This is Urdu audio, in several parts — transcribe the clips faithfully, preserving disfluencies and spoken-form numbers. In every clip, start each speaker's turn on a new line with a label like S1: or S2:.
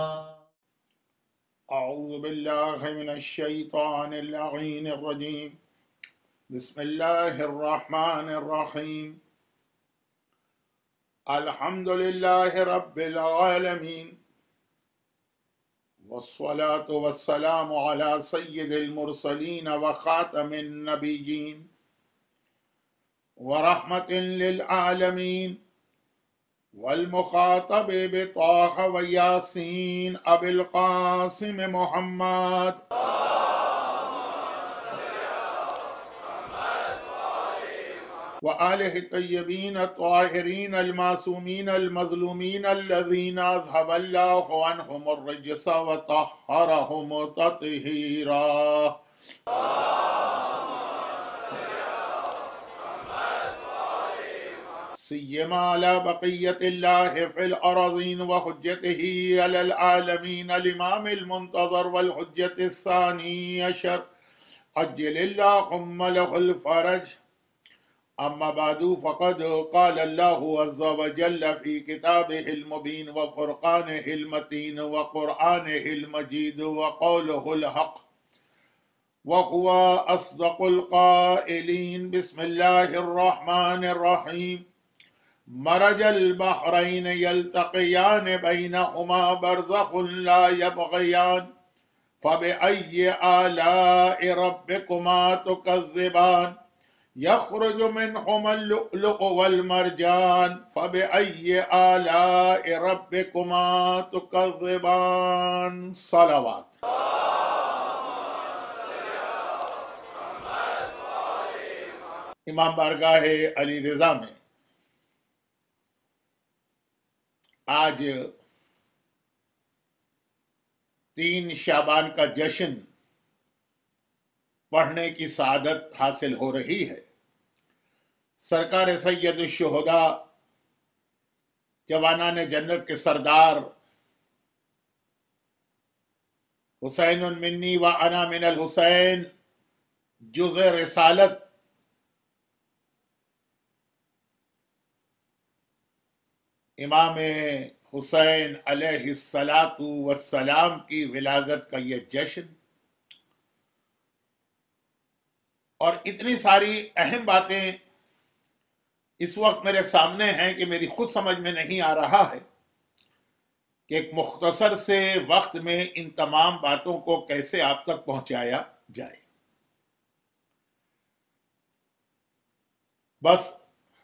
S1: أعوذ بالله من الشيطان اللعين الرجيم. بسم الله الرحمن الرحيم. الحمد لله رب العالمين، والصلاة والسلام على سيد المرسلين وخاتم النبيين ورحمة للعالمين، والمخاطب بطه وياسين أبي القاسم محمد وآله الطيبين الطاهرين المعصومين المظلومين الذين أذهب الله عنهم الرجس وطهرهم تطهيرا. سيما على بقية الله في الأراضين وحجته على العالمين الإمام المنتظر والحجة الثاني عشر عجل اللهم له الفرج. أما بعد، فقد قال الله عز وجل في كتابه المبين وفرقانه المتين وقرآنه المجيد وقوله الحق وهو أصدق القائلين. بسم الله الرحمن الرحيم. مرج البحرين يلتقيان بينهما برزخ لا يبغيان فبأي آلاء ربكما تكذبان يخرج منهما اللؤلؤ والمرجان فبأي آلاء ربكما تكذبان. صلوات. امام بارگاہ علی رضا میں آج تین شعبان کا جشن پڑھنے کی سعادت حاصل ہو رہی ہے. سرکار سید الشہداء جوانان جنت کے سردار حسین منی و انا من الحسین جز رسالت امام حسین علیہ الصلاۃ والسلام کی ولادت کا یہ جشن، اور اتنی ساری اہم باتیں اس وقت میرے سامنے ہیں کہ میری خود سمجھ میں نہیں آ رہا ہے کہ ایک مختصر سے وقت میں ان تمام باتوں کو کیسے آپ تک پہنچایا جائے. بس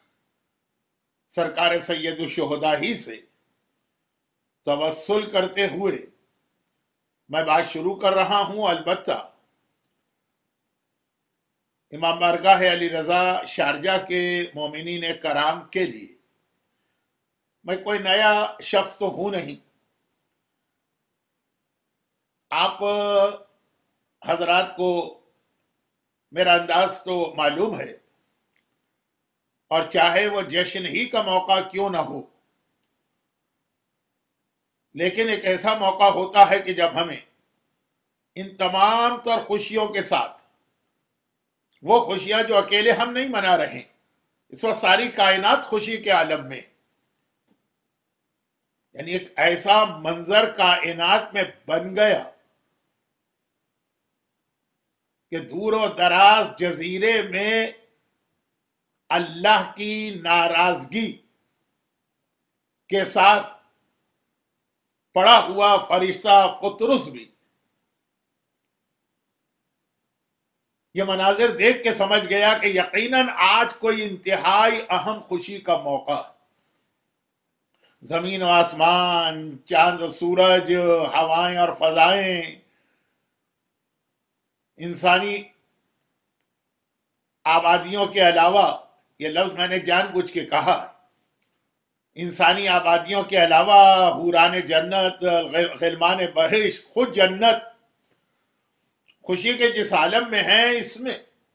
S1: سرکار سید الشہداء ہی سے توسل کرتے ہوئے میں بات شروع کر رہا ہوں. البتہ امام بارگاہ علی رضا شارجہ کے مومنین کرام کے لیے میں کوئی نیا شخص تو ہوں نہیں. آپ حضرات کو میرا انداز تو معلوم ہے، اور چاہے وہ جشن ہی کا موقع کیوں نہ ہو، لیکن ایک ایسا موقع ہوتا ہے کہ جب ہمیں ان تمام تر خوشیوں کے ساتھ، وہ خوشیاں جو اکیلے ہم نہیں منا رہے، اس وقت ساری کائنات خوشی کے عالم میں، یعنی ایک ایسا منظر کائنات میں بن گیا کہ دور و دراز جزیرے میں اللہ کی ناراضگی کے ساتھ پڑا ہوا فرشتہ قطرس بھی یہ مناظر دیکھ کے سمجھ گیا کہ یقیناً آج کوئی انتہائی اہم خوشی کا موقع ہے. زمین و آسمان، چاند و سورج، ہوائیں اور فضائیں، انسانی آبادیوں کے علاوہ، یہ لفظ میں نے جان بوجھ کے کہا، انسانی آبادیوں کے علاوہ حوران جنت، غلمان بہشت، خود جنت خوشی کے جس عالم میں ہیں، اس میں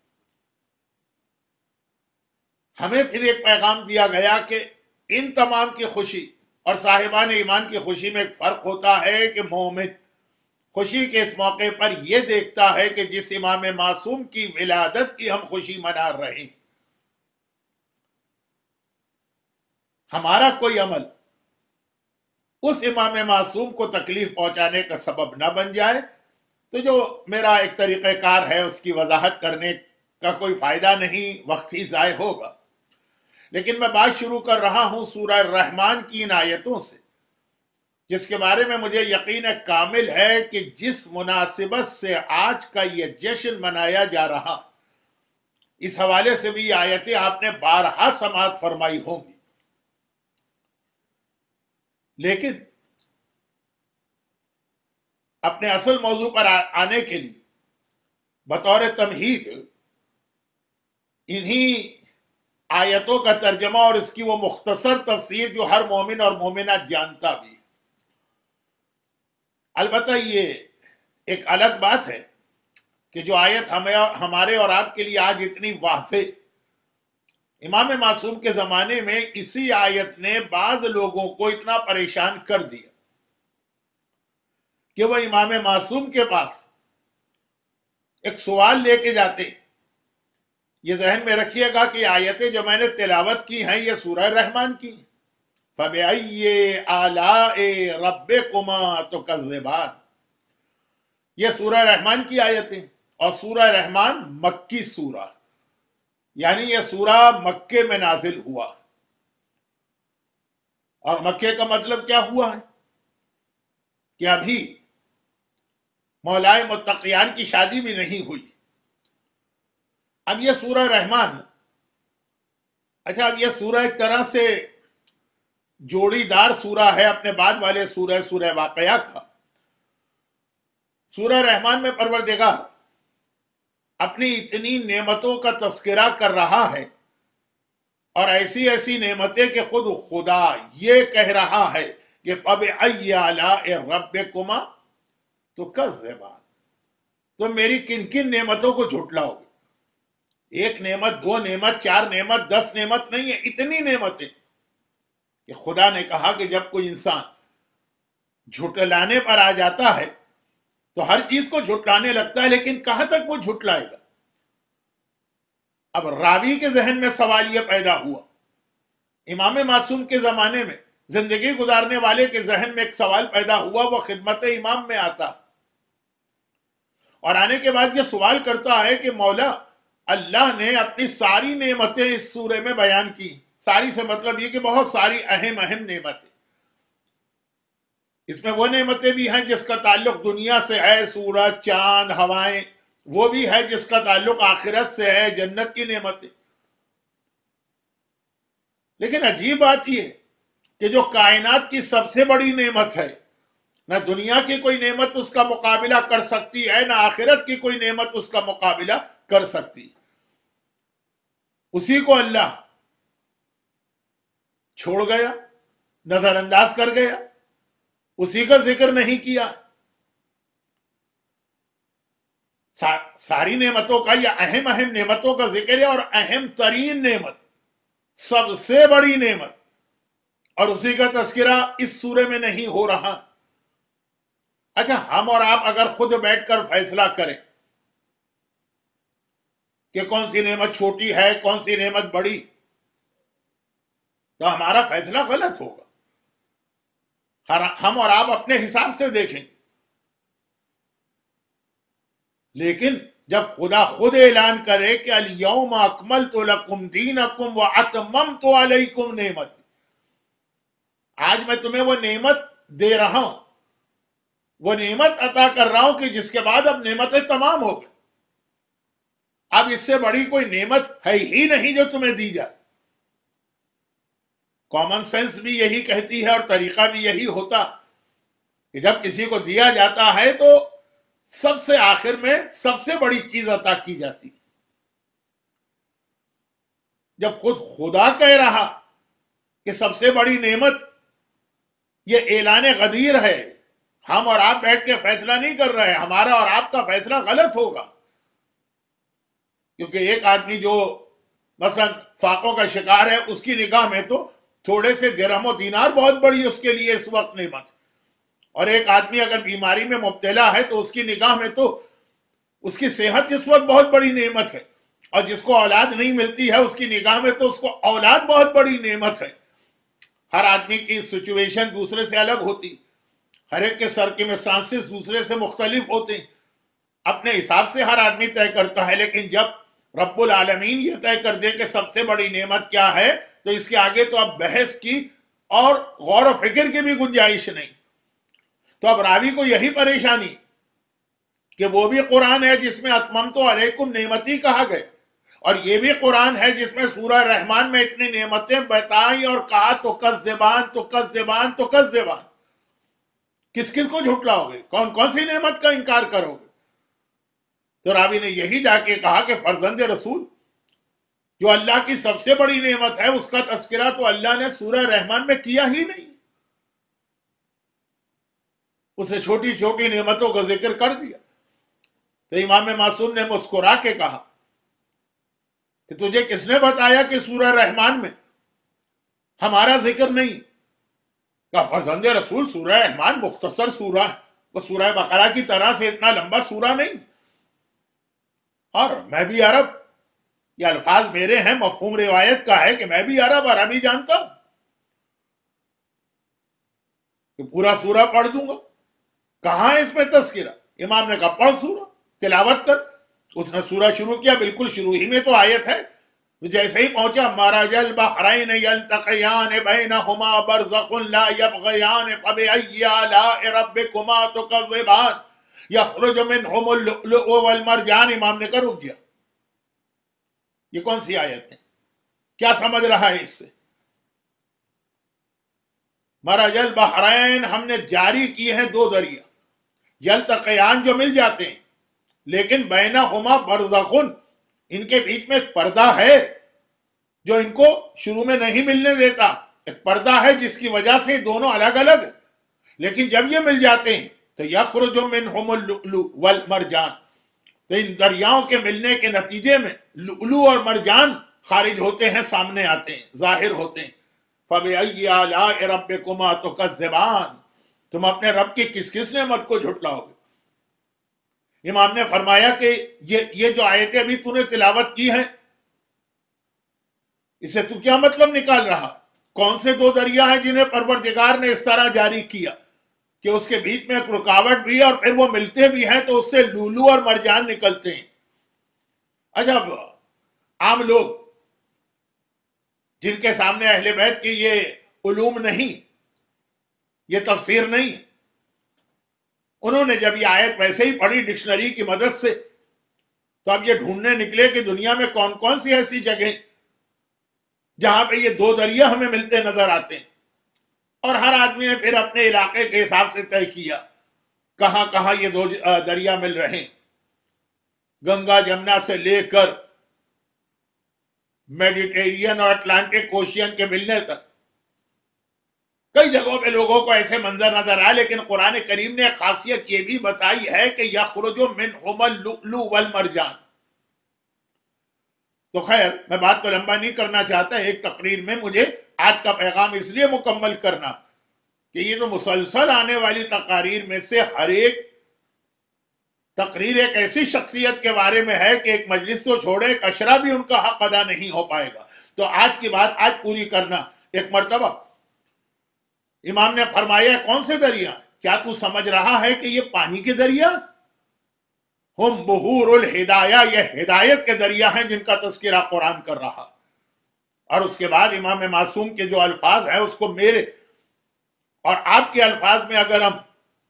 S1: ہمیں پھر ایک پیغام دیا گیا کہ ان تمام کی خوشی اور صاحبان ایمان کی خوشی میں ایک فرق ہوتا ہے کہ مومن خوشی کے اس موقع پر یہ دیکھتا ہے کہ جس امام معصوم کی ولادت کی ہم خوشی منا رہے ہیں، ہمارا کوئی عمل اس امام معصوم کو تکلیف پہنچانے کا سبب نہ بن جائے، تو جو میرا ایک طریقہ کار ہے اس کی وضاحت کرنے کا کوئی فائدہ نہیں، وقت ہی ضائع ہوگا۔ لیکن میں بات شروع کر رہا ہوں سورہ الرحمن کی ان آیتوں سے، جس کے بارے میں مجھے یقین کامل ہے کہ جس مناسبت سے آج کا یہ جشن منایا جا رہا، اس حوالے سے بھی یہ آیتیں آپ نے بارہا سماعت فرمائی ہوں گی۔ لیکن اپنے اصل موضوع پر آنے کے لیے بطور تمہید انہی آیتوں کا ترجمہ اور اس کی وہ مختصر تفسیر جو ہر مومن اور مومنہ جانتا بھی ہے۔ البتہ یہ ایک الگ بات ہے کہ جو آیت ہمیں ہمارے اور آپ کے لیے آج اتنی واضح، امام معصوم کے زمانے میں اسی آیت نے بعض لوگوں کو اتنا پریشان کر دیا کہ وہ امام معصوم کے پاس ایک سوال لے کے جاتے۔ یہ ذہن میں رکھیے گا کہ آیتیں جو میں نے تلاوت کی ہیں یہ سورہ رحمان کی، فَبِأَيِّ آلَاءِ رَبِّكُمَا تُكَذِّبَانِ، یہ سورہ رحمان کی آیتیں، اور سورہ رحمان مکی سورہ، یعنی یہ سورہ مکے میں نازل ہوا۔ اور مکے کا مطلب کیا ہوا ہے کہ ابھی مولائے متقیان کی شادی بھی نہیں ہوئی۔ اب یہ سورہ رحمان، اچھا اب یہ سورہ ایک طرح سے جوڑی دار سورہ ہے اپنے بعد والے سورہ سورہ واقعہ کا۔ سورہ رحمان میں پروردگار اپنی اتنی نعمتوں کا تذکرہ کر رہا ہے، اور ایسی ایسی نعمتیں کہ خود خدا یہ کہہ رہا ہے کہ فَبِأَيِّ آلَاءِ رَبِّكُمَا تُكَذِّبَانِ، تم میری کن کن نعمتوں کو جھٹلاؤ گے۔ ایک نعمت، دو نعمت، چار نعمت، دس نعمت نہیں ہے، اتنی نعمتیں کہ خدا نے کہا کہ جب کوئی انسان جھٹلانے پر آ جاتا ہے تو ہر چیز کو جھٹلانے لگتا ہے، لیکن کہاں تک وہ جھٹلائے گا؟ اب راوی کے ذہن میں سوال یہ پیدا ہوا، امام معصوم کے زمانے میں زندگی گزارنے والے کے ذہن میں ایک سوال پیدا ہوا، وہ خدمت امام میں آتا اور آنے کے بعد یہ سوال کرتا ہے کہ مولا اللہ نے اپنی ساری نعمتیں اس سورے میں بیان کی۔ ساری سے مطلب یہ کہ بہت ساری اہم اہم نعمتیں، اس میں وہ نعمتیں بھی ہیں جس کا تعلق دنیا سے ہے، سورج، چاند، ہوائیں، وہ بھی ہے جس کا تعلق آخرت سے ہے، جنت کی نعمتیں۔ لیکن عجیب بات یہ ہے کہ جو کائنات کی سب سے بڑی نعمت ہے، نہ دنیا کی کوئی نعمت اس کا مقابلہ کر سکتی ہے، نہ آخرت کی کوئی نعمت اس کا مقابلہ کر سکتی، اسی کو اللہ چھوڑ گیا، نظر انداز کر گیا، اسی کا ذکر نہیں کیا۔ ساری نعمتوں کا یا اہم اہم نعمتوں کا ذکر ہے، اور اہم ترین نعمت، سب سے بڑی نعمت، اور اسی کا تذکرہ اس سورے میں نہیں ہو رہا۔ اچھا ہم اور آپ اگر خود بیٹھ کر فیصلہ کریں کہ کون سی نعمت چھوٹی ہے، کون سی نعمت بڑی، تو ہمارا فیصلہ غلط ہوگا۔ ہم اور آپ اپنے حساب سے دیکھیں، لیکن جب خدا خود اعلان کرے کہ الیوم اکملت لکم دینکم واتممت علیکم نعمتی، آج میں تمہیں وہ نعمت دے رہا ہوں، وہ نعمت عطا کر رہا ہوں کہ جس کے بعد اب نعمتیں تمام ہو گئی، اب اس سے بڑی کوئی نعمت ہے ہی نہیں جو تمہیں دی جائے۔ کامن سینس بھی یہی کہتی ہے اور طریقہ بھی یہی ہوتا کہ جب کسی کو دیا جاتا ہے تو سب سے آخر میں سب سے بڑی چیز عطا کی جاتی۔ جب خود خدا کہہ رہا کہ سب سے بڑی نعمت، یہ اعلان غدیر ہے، ہم اور آپ بیٹھ کے فیصلہ نہیں کر رہے، ہمارا اور آپ کا فیصلہ غلط ہوگا، کیونکہ ایک آدمی جو مثلا فاقوں کا شکار ہے، اس کی نگاہ میں تو تھوڑے سے درہم و دینار بہت بڑی اس کے لیے اس وقت نعمت، اور ایک آدمی اگر بیماری میں مبتلا ہے تو اس کی نگاہ میں تو اس کی صحت اس وقت بہت بڑی نعمت ہے، اور جس کو اولاد نہیں ملتی ہے اس کی نگاہ میں تو اس کو اولاد بہت بڑی نعمت ہے۔ ہر آدمی کی سچویشن دوسرے سے الگ ہوتی، ہر ایک کے سرکمسٹانسز دوسرے سے مختلف ہوتے ہیں، اپنے حساب سے ہر آدمی طے کرتا ہے، لیکن جب رب العالمین یہ طے کر دے کہ سب سے بڑی نعمت کیا ہے تو اس کے آگے تو اب بحث کی اور غور و فکر کی بھی گنجائش نہیں۔ تو اب راوی کو یہی پریشانی کہ وہ بھی قرآن ہے جس میں اتممت علیکم نعمتی کہا گیا، اور یہ بھی قرآن ہے جس میں سورہ رحمان میں اتنی نعمتیں بتائیں اور کہا تو کذبان تو کذبان تو کذبان، کس کس کو جھٹلاؤ گے، کون کون سی نعمت کا انکار کرو گے؟ تو راوی نے یہی جا کے کہا کہ فرزند رسول جو اللہ کی سب سے بڑی نعمت ہے اس کا تذکرہ تو اللہ نے سورہ رحمان میں کیا ہی نہیں، اسے چھوٹی چھوٹی نعمتوں کا ذکر کر دیا۔ تو امام معصوم نے مسکرا کے کہا کہ تجھے کس نے بتایا کہ سورہ رحمان میں ہمارا ذکر نہیں؟ کہا فرزند رسول سورہ رحمان مختصر سورہ ہے، وہ سورہ بقرہ کی طرح سے اتنا لمبا سورہ نہیں، اور میں بھی عرب، یہ الفاظ میرے ہیں، مفہوم روایت کا ہے کہ میں بھی عرب عربی جانتا ہوں، کہ پورا سورہ پڑھ دوں گا، کہاں ہے اس میں تذکرہ؟ امام نے کہا پڑھ سورہ، تلاوت کر۔ اس نے سورہ شروع کیا، بالکل شروع ہی میں تو آیت ہے، جیسے ہی پہنچا مرج البحرین یلتقیان بینہما برزخ لا یبغیان فبأی آلاء ربکما تکذبان یخرج منہم اللؤلؤ والمرجان۔ امام نے کہا رک جا، یہ کون سی آیت ہے؟ کیا سمجھ رہا ہے اس سے؟ مرج البحرین ہم نے جاری کی ہیں دو دریا، یلتقیان جو مل جاتے ہیں، لیکن بینہما برزخن ان کے بیچ میں ایک پردہ ہے جو ان کو شروع میں نہیں ملنے دیتا، ایک پردہ ہے جس کی وجہ سے دونوں الگ الگ، لیکن جب یہ مل جاتے ہیں تو یخرج منہم اللؤلؤ والمرجان، تو ان دریاؤں کے ملنے کے نتیجے میں لؤلؤ اور مرجان خارج ہوتے ہیں، سامنے آتے ہیں، ظاہر ہوتے ہیں۔ فَبِأَيِّ آلَاءِ رَبِّكُمَا تُكَذِّبَانِ، تم اپنے رب کی کس کس نعمت کو جھٹلاؤ گے؟ امام نے فرمایا کہ یہ یہ جو آیتیں ابھی تو نے تلاوت کی ہیں، اسے تو کیا مطلب نکال رہا؟ کون سے دو دریا ہیں جنہیں پروردگار نے اس طرح جاری کیا کہ اس کے بیچ میں ایک رکاوٹ بھی اور پھر وہ ملتے بھی ہیں تو اس سے لولو اور مرجان نکلتے ہیں؟ عجب، عام لوگ جن کے سامنے اہل بیت کی یہ علوم نہیں، یہ تفسیر نہیں، انہوں نے جب یہ آیت ویسے ہی پڑھی ڈکشنری کی مدد سے تو اب یہ ڈھونڈنے نکلے کہ دنیا میں کون کون سی ایسی جگہیں جہاں پہ یہ دو دریا ہمیں ملتے نظر آتے ہیں، اور ہر آدمی نے پھر اپنے علاقے کے حساب سے طے کیا کہاں کہاں یہ دو دریا مل رہے ہیں۔ گنگا جمنا سے لے کر میڈیٹرین اور اٹلانٹک اوشین کے ملنے تک کئی جگہوں پہ لوگوں کو ایسے منظر نظر آئے، لیکن قرآن کریم نے خاصیت یہ بھی بتائی ہے کہ یخرج منہم اللؤلؤ والمرجان۔ تو خیر، میں بات کو لمبا نہیں کرنا چاہتا، ایک تقریر میں مجھے آج کا پیغام اس لیے مکمل کرنا کہ یہ تو مسلسل آنے والی تقاریر میں سے ہر ایک تقریر ایک ایسی شخصیت کے بارے میں ہے کہ ایک مجلس تو چھوڑے، ایک اشرا بھی ان کا حق ادا نہیں ہو پائے گا۔ تو آج کی بات آج پوری کرنا۔ ایک مرتبہ امام نے فرمایا کون سے دریا؟ کیا تو سمجھ رہا ہے کہ یہ پانی کے دریا؟ ہم بحور الہدایہ، یہ ہدایت کے دریا ہیں جن کا تذکرہ قرآن کر رہا۔ اور اس کے بعد امام معصوم کے جو الفاظ ہیں اس کو میرے اور آپ کے الفاظ میں اگر ہم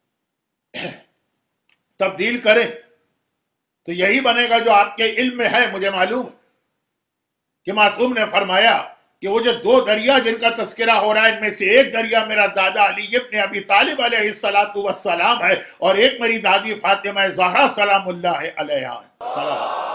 S1: تبدیل کریں تو یہی بنے گا جو آپ کے علم میں ہے۔ مجھے معلوم ہے کہ معصوم نے فرمایا کہ وہ جو دو دریا جن کا تذکرہ ہو رہا ہے ان میں سے ایک دریا میرا دادا علی ابن ابی طالب علیہ السلام ہے، اور ایک میری دادی فاطمہ زہرا سلام اللہ علیہا ہے،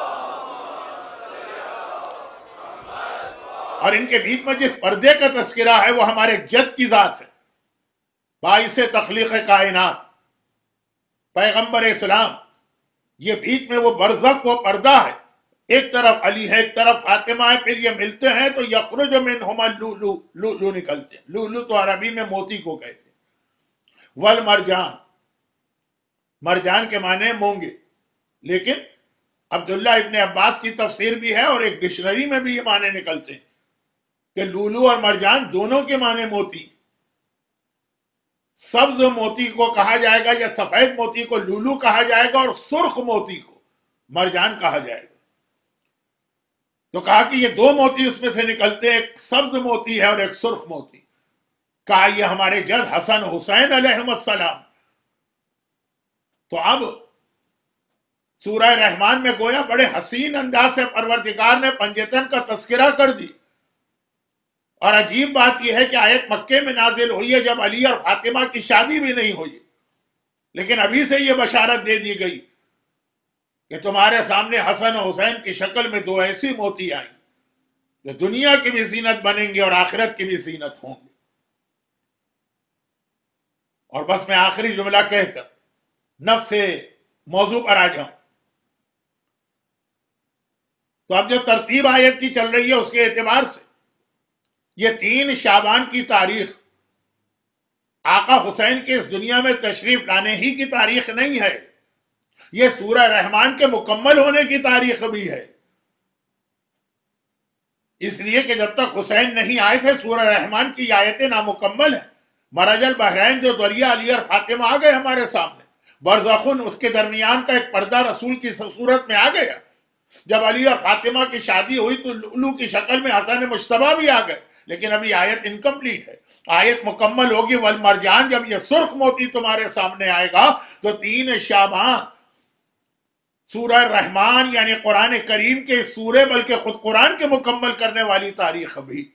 S1: اور ان کے بیچ میں جس پردے کا تذکرہ ہے وہ ہمارے جد کی ذات ہے، باعث تخلیق کائنات، پیغمبر اسلام۔ یہ بیچ میں وہ برزخ، وہ پردہ ہے، ایک طرف علی ہے ایک طرف فاطمہ ہے، پھر یہ ملتے ہیں تو یخرج منہما اللؤلؤ، لؤلؤ نکلتے ہیں۔ لؤلؤ تو عربی میں موتی کو کہتے ہیں۔ والمرجان، مرجان کے معنی مونگے، لیکن عبداللہ ابن عباس کی تفسیر بھی ہے اور ایک ڈکشنری میں بھی یہ معنی نکلتے ہیں کہ لولو اور مرجان دونوں کے معنی موتی. سبز موتی کو کہا جائے گا یا سفید موتی کو لولو کہا جائے گا اور سرخ موتی کو مرجان کہا جائے گا. تو کہا کہ یہ دو موتی اس میں سے نکلتے ہیں، ایک سبز موتی ہے اور ایک سرخ موتی. کہا یہ ہمارے جد حسن حسین علیہ السلام. تو اب سورہ رحمان میں گویا بڑے حسین انداز سے پروردگار نے پنجتن کا تذکرہ کر دی. اور عجیب بات یہ ہے کہ آیت مکے میں نازل ہوئی ہے جب علی اور فاطمہ کی شادی بھی نہیں ہوئی، لیکن ابھی سے یہ بشارت دے دی گئی کہ تمہارے سامنے حسن و حسین کی شکل میں دو ایسی موتی آئیں جو دنیا کی بھی زینت بنیں گے اور آخرت کی بھی زینت ہوں گے. اور بس میں آخری جملہ کہہ کر نفس موضوع پر آ جاؤں. تو اب جو ترتیب آیت کی چل رہی ہے اس کے اعتبار سے یہ تین شعبان کی تاریخ آقا حسین کے اس دنیا میں تشریف لانے ہی کی تاریخ نہیں ہے، یہ سورہ رحمان کے مکمل ہونے کی تاریخ بھی ہے. اس لیے کہ جب تک حسین نہیں آئے تھے سورہ رحمان کی آیتیں نامکمل ہیں. مرج البحرین جو دریا علی اور فاطمہ آ گئے ہمارے سامنے، برزخن اس کے درمیان کا ایک پردہ رسول کی صورت میں آ گیا. جب علی اور فاطمہ کی شادی ہوئی تو لولو کی شکل میں حسن مجتبیٰ بھی آ گئے، لیکن ابھی آیت انکمپلیٹ ہے. آیت مکمل ہوگی والمرجان جب یہ سرخ موتی تمہارے سامنے آئے گا تو تین شعبان سورہ رحمان یعنی قرآن کریم کے سورے بلکہ خود قرآن کے مکمل کرنے والی تاریخ بھی.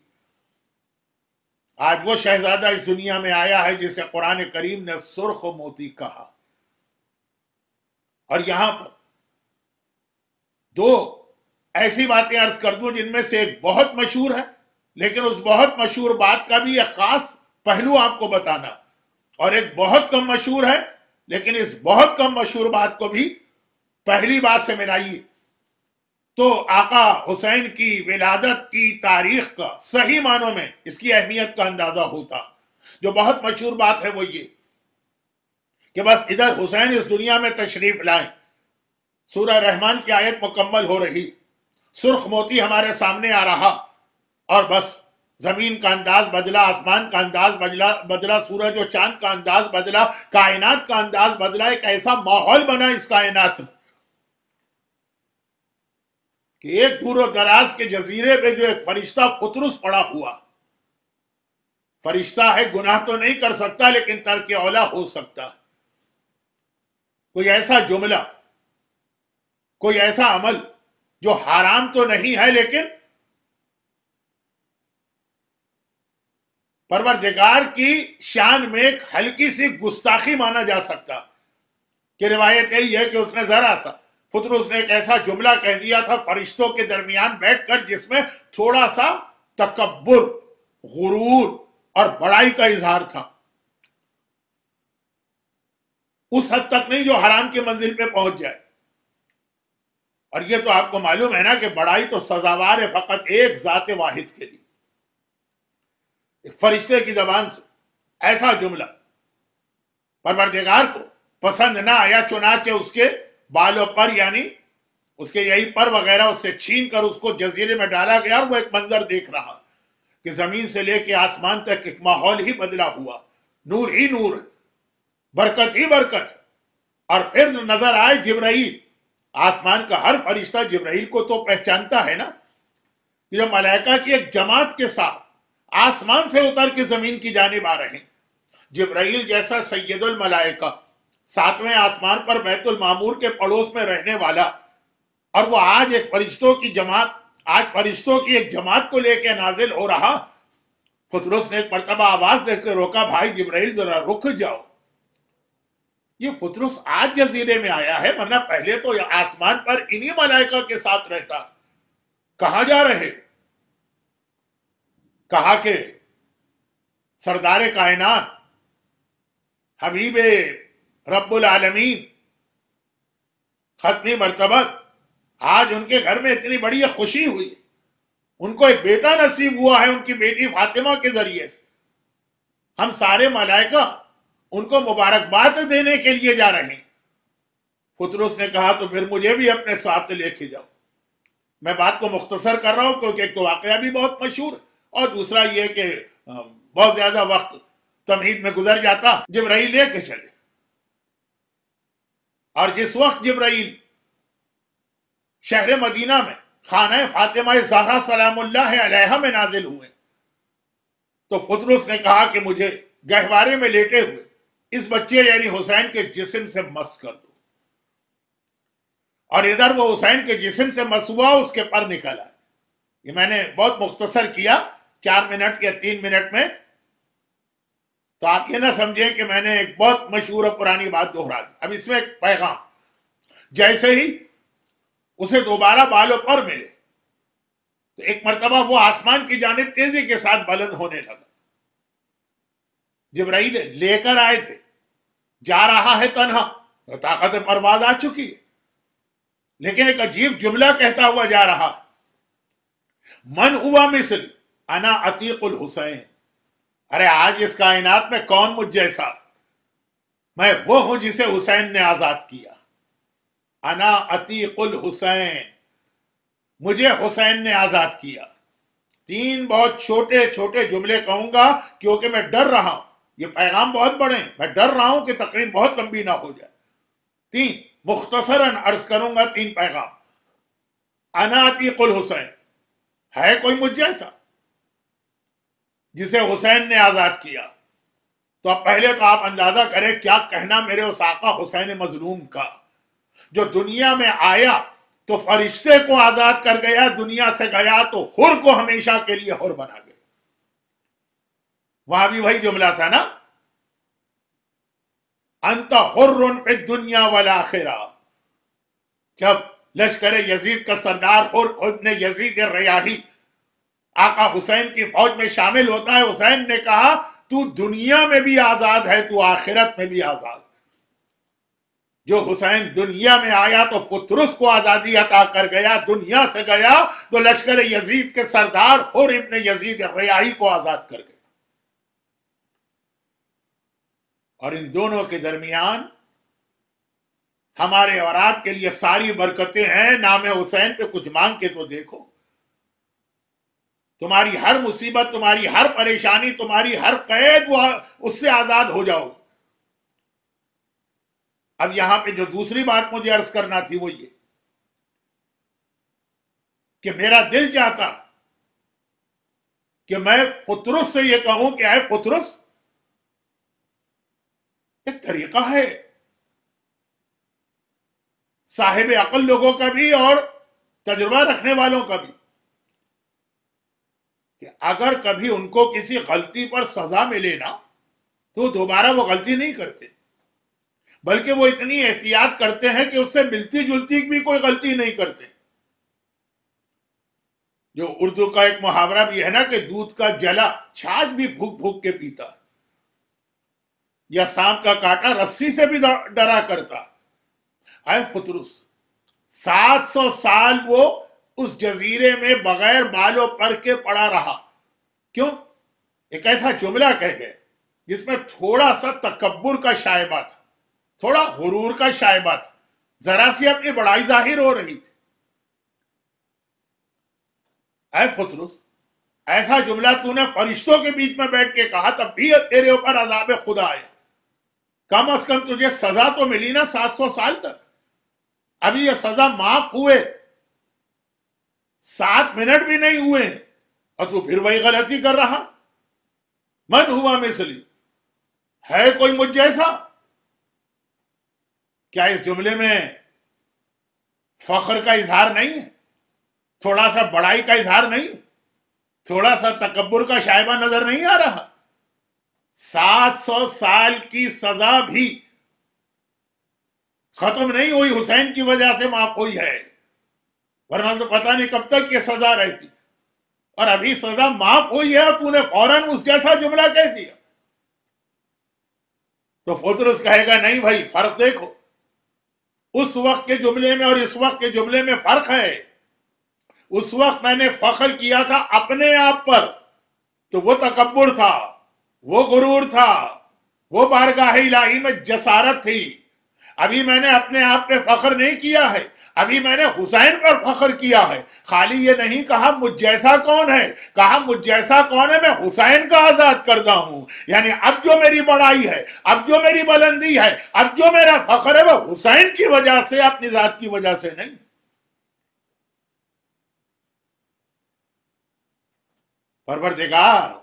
S1: آج وہ شہزادہ اس دنیا میں آیا ہے جسے قرآن کریم نے سرخ موتی کہا. اور یہاں پر دو ایسی باتیں عرض کر دوں جن میں سے ایک بہت مشہور ہے، لیکن اس بہت مشہور بات کا بھی ایک خاص پہلو آپ کو بتانا، اور ایک بہت کم مشہور ہے لیکن اس بہت کم مشہور بات کو بھی پہلی بات سے ملائیے تو آقا حسین کی ولادت کی تاریخ کا صحیح معنوں میں اس کی اہمیت کا اندازہ ہوتا. جو بہت مشہور بات ہے وہ یہ کہ بس ادھر حسین اس دنیا میں تشریف لائیں، سورہ رحمان کی آیت مکمل ہو رہی، سرخ موتی ہمارے سامنے آ رہا، اور بس زمین کا انداز بدلا، آسمان کا انداز بدلا بدلا سورج و چاند کا انداز بدلا، کائنات کا انداز بدلا. ایک ایسا ماحول بنا اس کائنات میں کہ ایک دور و دراز کے جزیرے پہ جو ایک فرشتہ فطرس پڑا ہوا، فرشتہ ہے، گناہ تو نہیں کر سکتا لیکن ترک اولا ہو سکتا. کوئی ایسا جملہ، کوئی ایسا عمل جو حرام تو نہیں ہے لیکن پروردگار کی شان میں ایک ہلکی سی گستاخی مانا جا سکتا. کہ روایت یہی ہے کہ اس نے ذرا سا فطرس نے ایک ایسا جملہ کہہ دیا تھا فرشتوں کے درمیان بیٹھ کر جس میں تھوڑا سا تکبر، غرور اور بڑائی کا اظہار تھا. اس حد تک نہیں جو حرام کی منزل پہ پہنچ جائے. اور یہ تو آپ کو معلوم ہے نا کہ بڑائی تو سزاوار ہے فقط ایک ذات واحد کے لیے. ایک فرشتے کی زبان سے ایسا جملہ پروردگار کو پسند نہ آیا، چنانچہ اس کے بالوں پر یعنی اس کے یہی پر وغیرہ اس سے چھین کر اس کو جزیرے میں ڈالا گیا. اور وہ ایک منظر دیکھ رہا کہ زمین سے لے کے آسمان تک ایک ماحول ہی بدلا ہوا، نور ہی نور، برکت ہی برکت. اور پھر نظر آئے جبرائیل. آسمان کا ہر فرشتہ جبرائیل کو تو پہچانتا ہے نا، جو ملائکہ کی ایک جماعت کے ساتھ آسمان سے اتر کے زمین کی جانب آ رہے ہیں. جبرائیل جیسا سید الملائکہ، ساتویں آسمان پر بیت المعمور کے پڑوس میں رہنے والا، اور وہ آج ایک فرشتوں کی جماعت آج فرشتوں کی ایک جماعت کو لے کے نازل ہو رہا. فطرس نے ایک مرتبہ آواز دے کے روکا، بھائی جبرائیل ذرا رک جاؤ. یہ فطرس آج جزیرے میں آیا ہے، ورنہ پہلے تو آسمان پر انہی ملائکہ کے ساتھ رہتا. کہاں جا رہے؟ کہا کہ سردار کائنات حبیب رب العالمین ختمی مرتبت، آج ان کے گھر میں اتنی بڑی خوشی ہوئی، ان کو ایک بیٹا نصیب ہوا ہے ان کی بیٹی فاطمہ کے ذریعے سے. ہم سارے ملائکہ ان کو مبارکباد دینے کے لیے جا رہے ہیں. فطرس نے کہا تو پھر مجھے بھی اپنے ساتھ لے کے جاؤ. میں بات کو مختصر کر رہا ہوں کیونکہ ایک تو واقعہ بھی بہت مشہور ہے اور دوسرا یہ کہ بہت زیادہ وقت تمہید میں گزر جاتا، جبرائیل لے کے چلے۔ اور جس وقت جبرائیل شہر مدینہ میں خانہ فاطمہ زہرا سلام اللہ علیہا میں نازل ہوئے تو فطرس نے کہا کہ مجھے گہوارے میں لیٹے ہوئے اس بچے یعنی حسین کے جسم سے مس کر دو، اور ادھر وہ حسین کے جسم سے مس ہوا، اس کے پر نکل آئے۔ یہ میں نے بہت مختصر کیا چار منٹ یا تین منٹ میں، تو آپ یہ نہ سمجھیں کہ میں نے ایک بہت مشہور اور پرانی بات دہرا دی۔ اب اس میں ایک پیغام، جیسے ہی اسے دوبارہ بال و پر ملے تو ایک مرتبہ وہ آسمان کی جانب تیزی کے ساتھ بلند ہونے لگا۔ جبرائیل لے کر آئے تھے، جا رہا ہے تنہا، طاقت پرواز آ چکی ہے، لیکن ایک عجیب جملہ کہتا ہوا جا رہا، من ہوا مثل انا عتیق الحسین، ارے آج اس کائنات میں کون مجھ جیسا، میں وہ ہوں جسے حسین نے آزاد کیا، انا عتیق الحسین، مجھے حسین نے آزاد کیا۔ تین بہت چھوٹے چھوٹے جملے کہوں گا کیونکہ میں ڈر رہا ہوں، یہ پیغام بہت بڑے ہیں، میں ڈر رہا ہوں کہ تقریر بہت لمبی نہ ہو جائے۔ تین مختصراً عرض کروں گا، تین پیغام۔ انا عتیق الحسین، ہے کوئی مجھ جیسا جسے حسین نے آزاد کیا؟ تو اب پہلے تو آپ اندازہ کریں کیا کہنا میرے اس آقا حسین مظلوم کا، جو دنیا میں آیا تو فرشتے کو آزاد کر گیا، دنیا سے گیا تو حر کو ہمیشہ کے لیے حر بنا گیا۔ وہاں بھی وہی جملہ تھا نا، انت حر فی الدنیا والآخرہ، جب لشکر یزید کا سردار حر ابن یزید ریاحی آقا حسین کی فوج میں شامل ہوتا ہے، حسین نے کہا تو دنیا میں بھی آزاد ہے، تو آخرت میں بھی آزاد۔ جو حسین دنیا میں آیا تو فطرس کو آزادی عطا کر گیا، دنیا سے گیا تو لشکر یزید کے سردار حر ابن یزید ریاحی کو آزاد کر گیا۔ اور ان دونوں کے درمیان ہمارے اور آپ کے لیے ساری برکتیں ہیں۔ نام حسین پہ کچھ مانگ کے تو دیکھو، تمہاری ہر مصیبت، تمہاری ہر پریشانی، تمہاری ہر قید، وہ اس سے آزاد ہو جاؤ۔ اب یہاں پہ جو دوسری بات مجھے عرض کرنا تھی وہ یہ کہ میرا دل چاہتا کہ میں فطرس سے یہ کہوں کہ اے فطرس، ایک طریقہ ہے صاحب عقل لوگوں کا بھی اور تجربہ رکھنے والوں کا بھی، کہ اگر کبھی ان کو کسی غلطی پر سزا ملے نا تو دوبارہ وہ غلطی نہیں کرتے، بلکہ وہ اتنی احتیاط کرتے ہیں کہ اس سے ملتی جلتی بھی کوئی غلطی نہیں کرتے۔ جو اردو کا ایک محاورہ بھی ہے نا کہ دودھ کا جلا چھاچھ بھی بھوک بھوک کے پیتا، یا سانپ کا کاٹا رسی سے بھی ڈرا کرتا۔ اے فطرس، سات سو سال وہ اس جزیرے میں بغیر بال و پر کے پڑا رہا، کیوں؟ ایک ایسا جملہ کہہ گئے جس میں تھوڑا سا تکبر کا شائبہ تھا، تھوڑا غرور کا شائبہ تھا، ذرا سی اپنی بڑائی ظاہر ہو رہی تھی۔ اے فطرس، ایسا جملہ تو نے فرشتوں کے بیچ میں بیٹھ کے کہا، تب بھی تیرے اوپر عذاب خدا آیا، کم از کم تجھے سزا تو ملی نا سات سو سال تک، ابھی یہ سزا معاف ہوئے سات منٹ بھی نہیں ہوئے اور تو پھر وہی غلطی کر رہا۔ من ہوا مثلی، ہے کوئی مجھ جیسا؟ کیا اس جملے میں فخر کا اظہار نہیں ہے؟ تھوڑا سا بڑائی کا اظہار نہیں؟ تھوڑا سا تکبر کا شائبہ نظر نہیں آ رہا؟ سات سو سال کی سزا بھی ختم نہیں ہوئی، حسین کی وجہ سے معاف ہوئی ہے، ورنہ تو پتہ نہیں کب تک یہ سزا رہتی، اور ابھی سزا معاف ہوئی ہے اور تو نے فوراً اس جیسا جملہ کہہ دیا۔ تو فطرس کہے گا نہیں بھائی، فرق دیکھو، اس وقت کے جملے میں اور اس وقت کے جملے میں فرق ہے۔ اس وقت میں نے فخر کیا تھا اپنے آپ پر تو وہ تکبر تھا، وہ غرور تھا، وہ بارگاہ الہی میں جسارت تھی۔ ابھی میں نے اپنے آپ پہ فخر نہیں کیا ہے، ابھی میں نے حسین پر فخر کیا ہے. خالی یہ نہیں کہا مجھ جیسا کون ہے، کہا مجھ جیسا کون ہے، میں حسین کا آزاد کردہ ہوں. یعنی اب جو میری بڑائی ہے، اب جو میری بلندی ہے، اب جو میرا فخر ہے، وہ حسین کی وجہ سے، اپنی ذات کی وجہ سے نہیں. پروردگار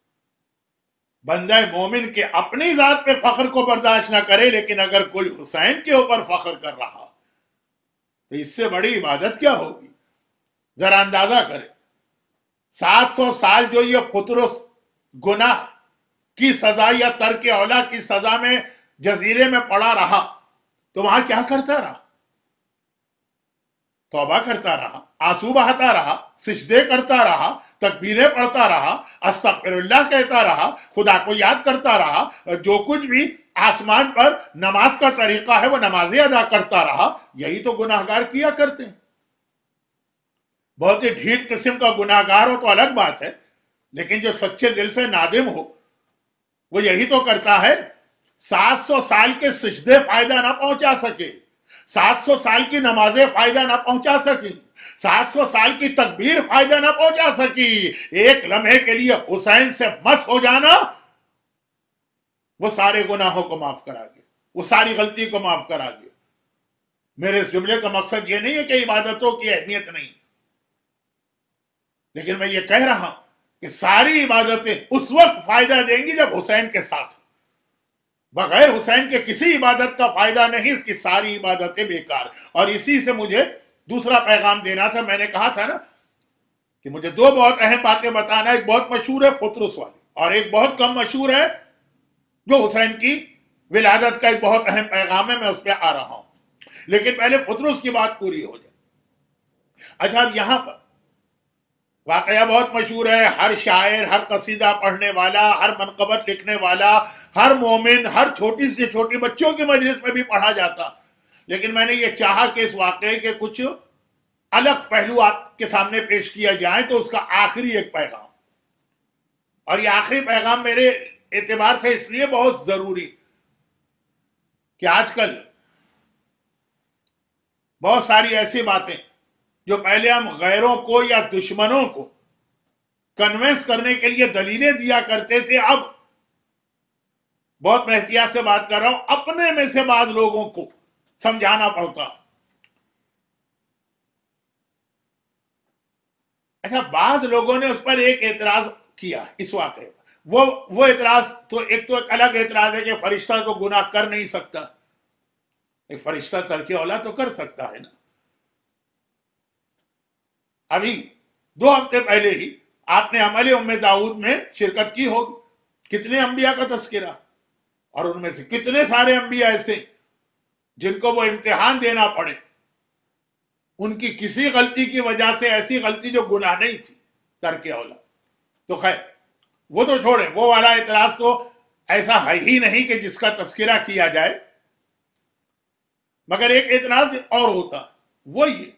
S1: بندہ مومن کے اپنی ذات پہ فخر کو برداشت نہ کرے، لیکن اگر کوئی حسین کے اوپر فخر کر رہا تو اس سے بڑی عبادت کیا ہوگی؟ ذرا اندازہ کرے. سات سو سال جو یہ قطرس گناہ کی سزا یا ترک اولا کی سزا میں جزیرے میں پڑا رہا تو وہاں کیا کرتا رہا؟ توبہ کرتا رہا، آنسو بہاتا رہا، سجدے کرتا رہا، تکبیریں پڑھتا رہا، استغفر اللہ کہتا رہا، خدا کو یاد کرتا رہا، جو کچھ بھی آسمان پر نماز کا طریقہ ہے وہ نمازیں ادا کرتا رہا. یہی تو گناہگار کیا کرتے ہیں. بہت ہی ڈھیٹ قسم کا گناہگار ہو تو الگ بات ہے، لیکن جو سچے دل سے نادم ہو وہ یہی تو کرتا ہے. سات سو سال کے سجدے فائدہ نہ پہنچا سکے، سات سو سال کی نمازیں فائدہ نہ پہنچا سکی، سات سو سال کی تکبیر فائدہ نہ پہنچا سکی. ایک لمحے کے لیے حسین سے مس ہو جانا وہ سارے گناہوں کو معاف کرا دے، وہ ساری غلطی کو معاف کرا دے. میرے اس جملے کا مقصد یہ نہیں ہے کہ عبادتوں کی اہمیت نہیں، لیکن میں یہ کہہ رہا ہوں کہ ساری عبادتیں اس وقت فائدہ دیں گی جب حسین کے ساتھ. بغیر حسین کے کسی عبادت کا فائدہ نہیں، اس کی ساری عبادتیں بیکار. اور اسی سے مجھے دوسرا پیغام دینا تھا. میں نے کہا تھا نا کہ مجھے دو بہت اہم باتیں بتانا. ایک بہت مشہور ہے قطرس والی، اور ایک بہت کم مشہور ہے جو حسین کی ولادت کا ایک بہت اہم پیغام ہے. میں اس پہ آ رہا ہوں، لیکن پہلے قطرس کی بات پوری ہو جائے. اچھا، اب یہاں پر واقعہ بہت مشہور ہے. ہر شاعر، ہر قصیدہ پڑھنے والا، ہر منقبت لکھنے والا، ہر مومن، ہر چھوٹی سے چھوٹی بچوں کی مجلس میں بھی پڑھا جاتا. لیکن میں نے یہ چاہا کہ اس واقعے کے کچھ الگ پہلو آپ کے سامنے پیش کیا جائیں، تو اس کا آخری ایک پیغام، اور یہ آخری پیغام میرے اعتبار سے اس لیے بہت ضروری کہ آج کل بہت ساری ایسی باتیں جو پہلے ہم غیروں کو یا دشمنوں کو کنوینس کرنے کے لیے دلیلیں دیا کرتے تھے، اب بہت احتیاط سے بات کر رہا ہوں، اپنے میں سے بعض لوگوں کو سمجھانا پڑتا. اچھا، بعض لوگوں نے اس پر ایک اعتراض کیا اس واقعے پر. وہ وہ اعتراض تو ایک تو ایک الگ اعتراض ہے کہ فرشتہ تو گناہ کر نہیں سکتا. ایک فرشتہ ترک اولا تو کر سکتا ہے نا. ابھی دو ہفتے پہلے ہی آپ نے عمل ام داؤد میں شرکت کی ہوگی. کتنے انبیاء کا تذکرہ، اور ان میں سے کتنے سارے انبیاء ایسے جن کو وہ امتحان دینا پڑے. ان کی کسی غلطی کی وجہ سے، ایسی غلطی جو گناہ نہیں تھی، ترک اولا. تو خیر وہ تو چھوڑیں، وہ والا اعتراض تو ایسا ہے ہی نہیں کہ جس کا تذکرہ کیا جائے. مگر ایک اعتراض اور ہوتا، وہ یہ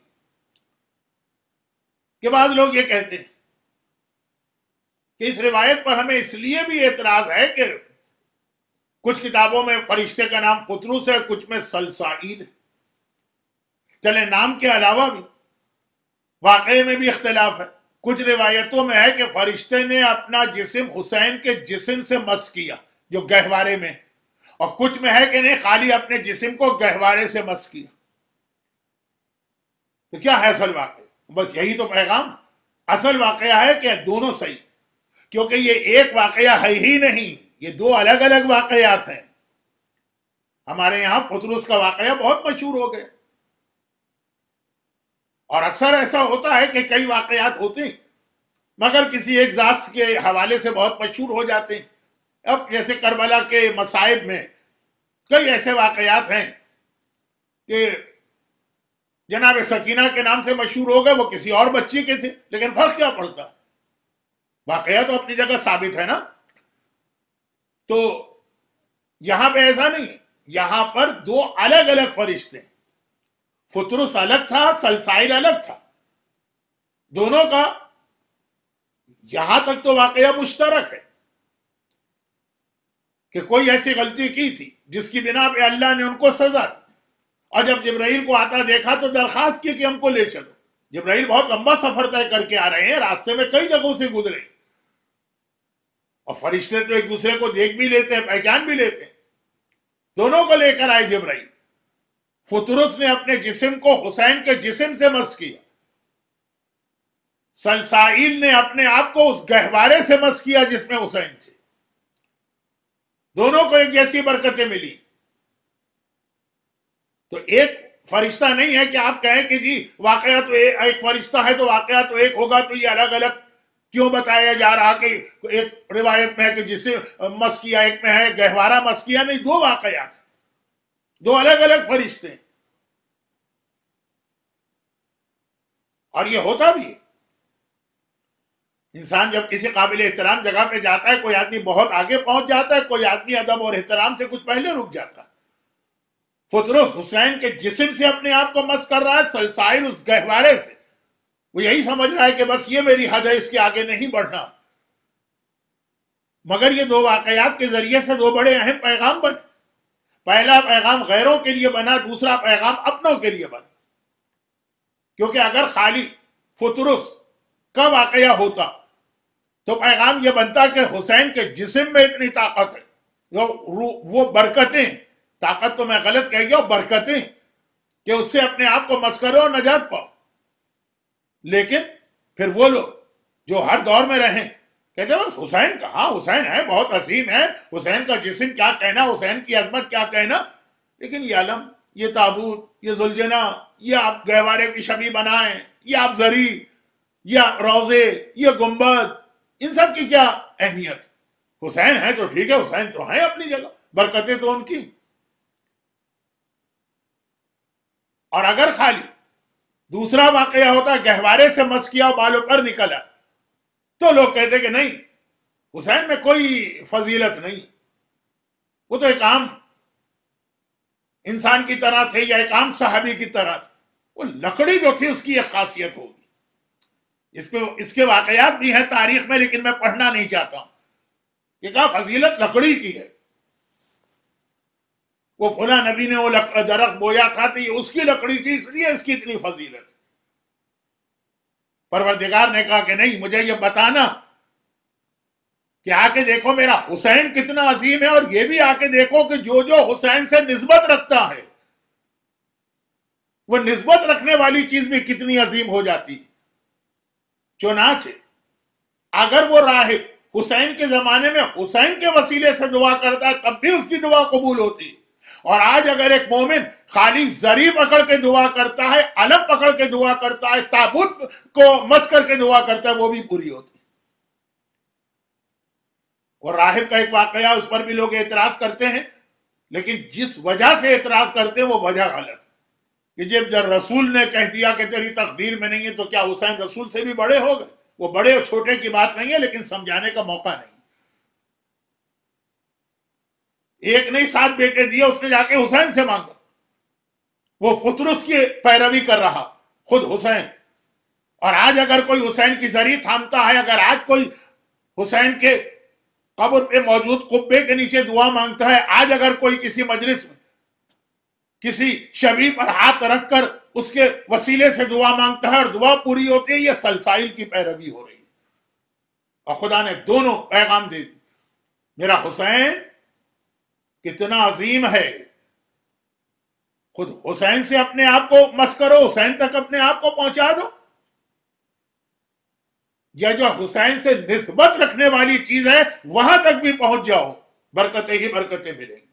S1: کہ بعض لوگ یہ کہتے ہیں کہ اس روایت پر ہمیں اس لیے بھی اعتراض ہے کہ کچھ کتابوں میں فرشتے کا نام قطرس ہے، کچھ میں سلسائیل ہے. چلے نام کے علاوہ بھی واقعے میں بھی اختلاف ہے. کچھ روایتوں میں ہے کہ فرشتے نے اپنا جسم حسین کے جسم سے مس کیا جو گہوارے میں، اور کچھ میں ہے کہ نہیں، خالی اپنے جسم کو گہوارے سے مس کیا. تو کیا ہے اصل واقعہ؟ بس یہی تو پیغام. اصل واقعہ ہے کہ دونوں صحیح، کیونکہ یہ ایک واقعہ ہے ہی نہیں، یہ دو الگ الگ واقعات ہیں. ہمارے یہاں قطرس کا واقعہ بہت مشہور ہو گیا، اور اکثر ایسا ہوتا ہے کہ کئی واقعات ہوتے ہیں مگر کسی ایک ذات کے حوالے سے بہت مشہور ہو جاتے ہیں. اب جیسے کربلا کے مصائب میں کئی ایسے واقعات ہیں کہ جناب سکینہ کے نام سے مشہور ہو گئے، وہ کسی اور بچی کے تھے، لیکن فرق کیا پڑتا؟ واقعہ تو اپنی جگہ ثابت ہے نا. تو یہاں پہ ایسا نہیں، یہاں پر دو الگ الگ فرشتے، قطرس الگ تھا، سلسائل الگ تھا. دونوں کا یہاں تک تو واقعہ مشترک ہے. کہ کوئی ایسی غلطی کی تھی جس کی بنا پہ اللہ نے ان کو سزا دی، اور جب جبرائیل کو آتا دیکھا تو درخواست کی کہ ہم کو لے چلو۔ جبرائیل بہت لمبا سفر طے کر کے آ رہے ہیں، راستے میں کئی جگہوں سے گزرے، اور فرشتے تو ایک دوسرے کو دیکھ بھی لیتے ہیں، پہچان بھی لیتے ہیں۔ دونوں کو لے کر آئے جبرائیل۔ فطرس نے اپنے جسم کو حسین کے جسم سے مس کیا، سلسائیل نے اپنے آپ کو اس گہوارے سے مس کیا جس میں حسین تھے۔ دونوں کو ایک جیسی برکتیں ملی۔ تو ایک فرشتہ نہیں ہے کہ آپ کہیں کہ جی واقعہ تو ایک فرشتہ ہے تو واقعہ تو ایک ہوگا، تو یہ الگ الگ کیوں بتایا جا رہا کہ ایک روایت میں ہے کہ جسے مس کیا، ایک میں ہے گہوارہ مس کیا؟ نہیں، دو واقعات، دو الگ الگ فرشتے، اور یہ ہوتا بھی ہے۔ انسان جب کسی قابل احترام جگہ پہ جاتا ہے، کوئی آدمی بہت آگے پہنچ جاتا ہے، کوئی آدمی ادب اور احترام سے کچھ پہلے رک جاتا ہے۔ فطرس حسین کے جسم سے اپنے آپ کو مس کر رہا ہے، سلسائل اس گہوارے سے، وہ یہی سمجھ رہا ہے کہ بس یہ میری حد ہے، اس کے آگے نہیں بڑھنا۔ مگر یہ دو واقعات کے ذریعے سے دو بڑے اہم پیغام بنے۔ پہلا پیغام غیروں کے لیے بنا، دوسرا پیغام اپنوں کے لیے بنا۔ کیونکہ اگر خالی فطرس کا واقعہ ہوتا تو پیغام یہ بنتا کہ حسین کے جسم میں اتنی طاقت ہے، وہ برکتیں، طاقت تو میں غلط کہہ گیا، برکتیں، کہ اس سے اپنے آپ کو مس کرو اور نجات پاؤ۔ لیکن پھر وہ لوگ جو ہر دور میں رہیں کہتے ہیں بس حسین کہاں، حسین ہے، بہت عظیم ہے، حسین کا جسم کیا کہنا، حسین کی عظمت کیا کہنا، لیکن یہ علم، یہ تابوت، یہ ذوالجناح، یہ آپ گہوارے کی شبیہ بنائیں، یہ آپ زری، یہ روضے، یہ گنبد، ان سب کی کیا اہمیت؟ حسین ہے تو ٹھیک ہے، حسین تو ہیں اپنی جگہ، برکتیں تو ان کی۔ اور اگر خالی دوسرا واقعہ ہوتا گہوارے سے مس کیا بالوں پر نکلا تو لوگ کہتے کہ نہیں، حسین میں کوئی فضیلت نہیں، وہ تو ایک عام انسان کی طرح تھے یا ایک عام صحابی کی طرح تھے۔ وہ لکڑی جو تھی اس کی ایک خاصیت ہوگی۔ اس پہ اس کے واقعات بھی ہیں تاریخ میں، لیکن میں پڑھنا نہیں چاہتا ہوں۔ یہ کہا فضیلت لکڑی کی ہے، وہ فلاں نبی نے وہ درخت بویا تھا تو یہ اس کی لکڑی تھی، اس لیے اس کی اتنی فضیلت۔ پروردگار نے کہا کہ نہیں، مجھے یہ بتانا کہ آ کے دیکھو میرا حسین کتنا عظیم ہے، اور یہ بھی آ کے دیکھو کہ جو جو حسین سے نسبت رکھتا ہے وہ نسبت رکھنے والی چیز بھی کتنی عظیم ہو جاتی ہے۔ چنانچہ اگر وہ راہب حسین کے زمانے میں حسین کے وسیلے سے دعا کرتا ہے تب بھی اس کی دعا قبول ہوتی ہے، اور آج اگر ایک مومن خالی زری پکڑ کے دعا کرتا ہے، علم پکڑ کے دعا کرتا ہے، تابوت کو مس کر کے دعا کرتا ہے، وہ بھی پوری ہوتی ہے۔ اور راہب کا ایک واقعہ، اس پر بھی لوگ اعتراض کرتے ہیں، لیکن جس وجہ سے اعتراض کرتے ہیں وہ وجہ غلط ہے کہ جب جب رسول نے کہہ دیا کہ تیری تقدیر میں نہیں ہے تو کیا حسین رسول سے بھی بڑے ہو گئے؟ وہ بڑے اور چھوٹے کی بات نہیں ہے، لیکن سمجھانے کا موقع نہیں۔ ایک نہیں سات بیٹے دیے، اس نے جا کے حسین سے مانگا، وہ فطرس کی پیروی کر رہا خود حسین۔ اور آج اگر کوئی حسین کی زری تھامتا ہے، اگر آج کوئی حسین کے قبر پہ موجود قبے کے نیچے دعا مانگتا ہے، آج اگر کوئی کسی مجلس میں کسی شبیہ پر ہاتھ رکھ کر اس کے وسیلے سے دعا مانگتا ہے اور دعا پوری ہوتی ہے، یہ سلسائل کی پیروی ہو رہی ہے۔ اور خدا نے دونوں پیغام دے دی، میرا حسین کتنا عظیم ہے، خود حسین سے اپنے آپ کو مس کرو، حسین تک اپنے آپ کو پہنچا دو، یا جو حسین سے نسبت رکھنے والی چیز ہے وہاں تک بھی پہنچ جاؤ، برکتیں ہی برکتیں ملیں گی۔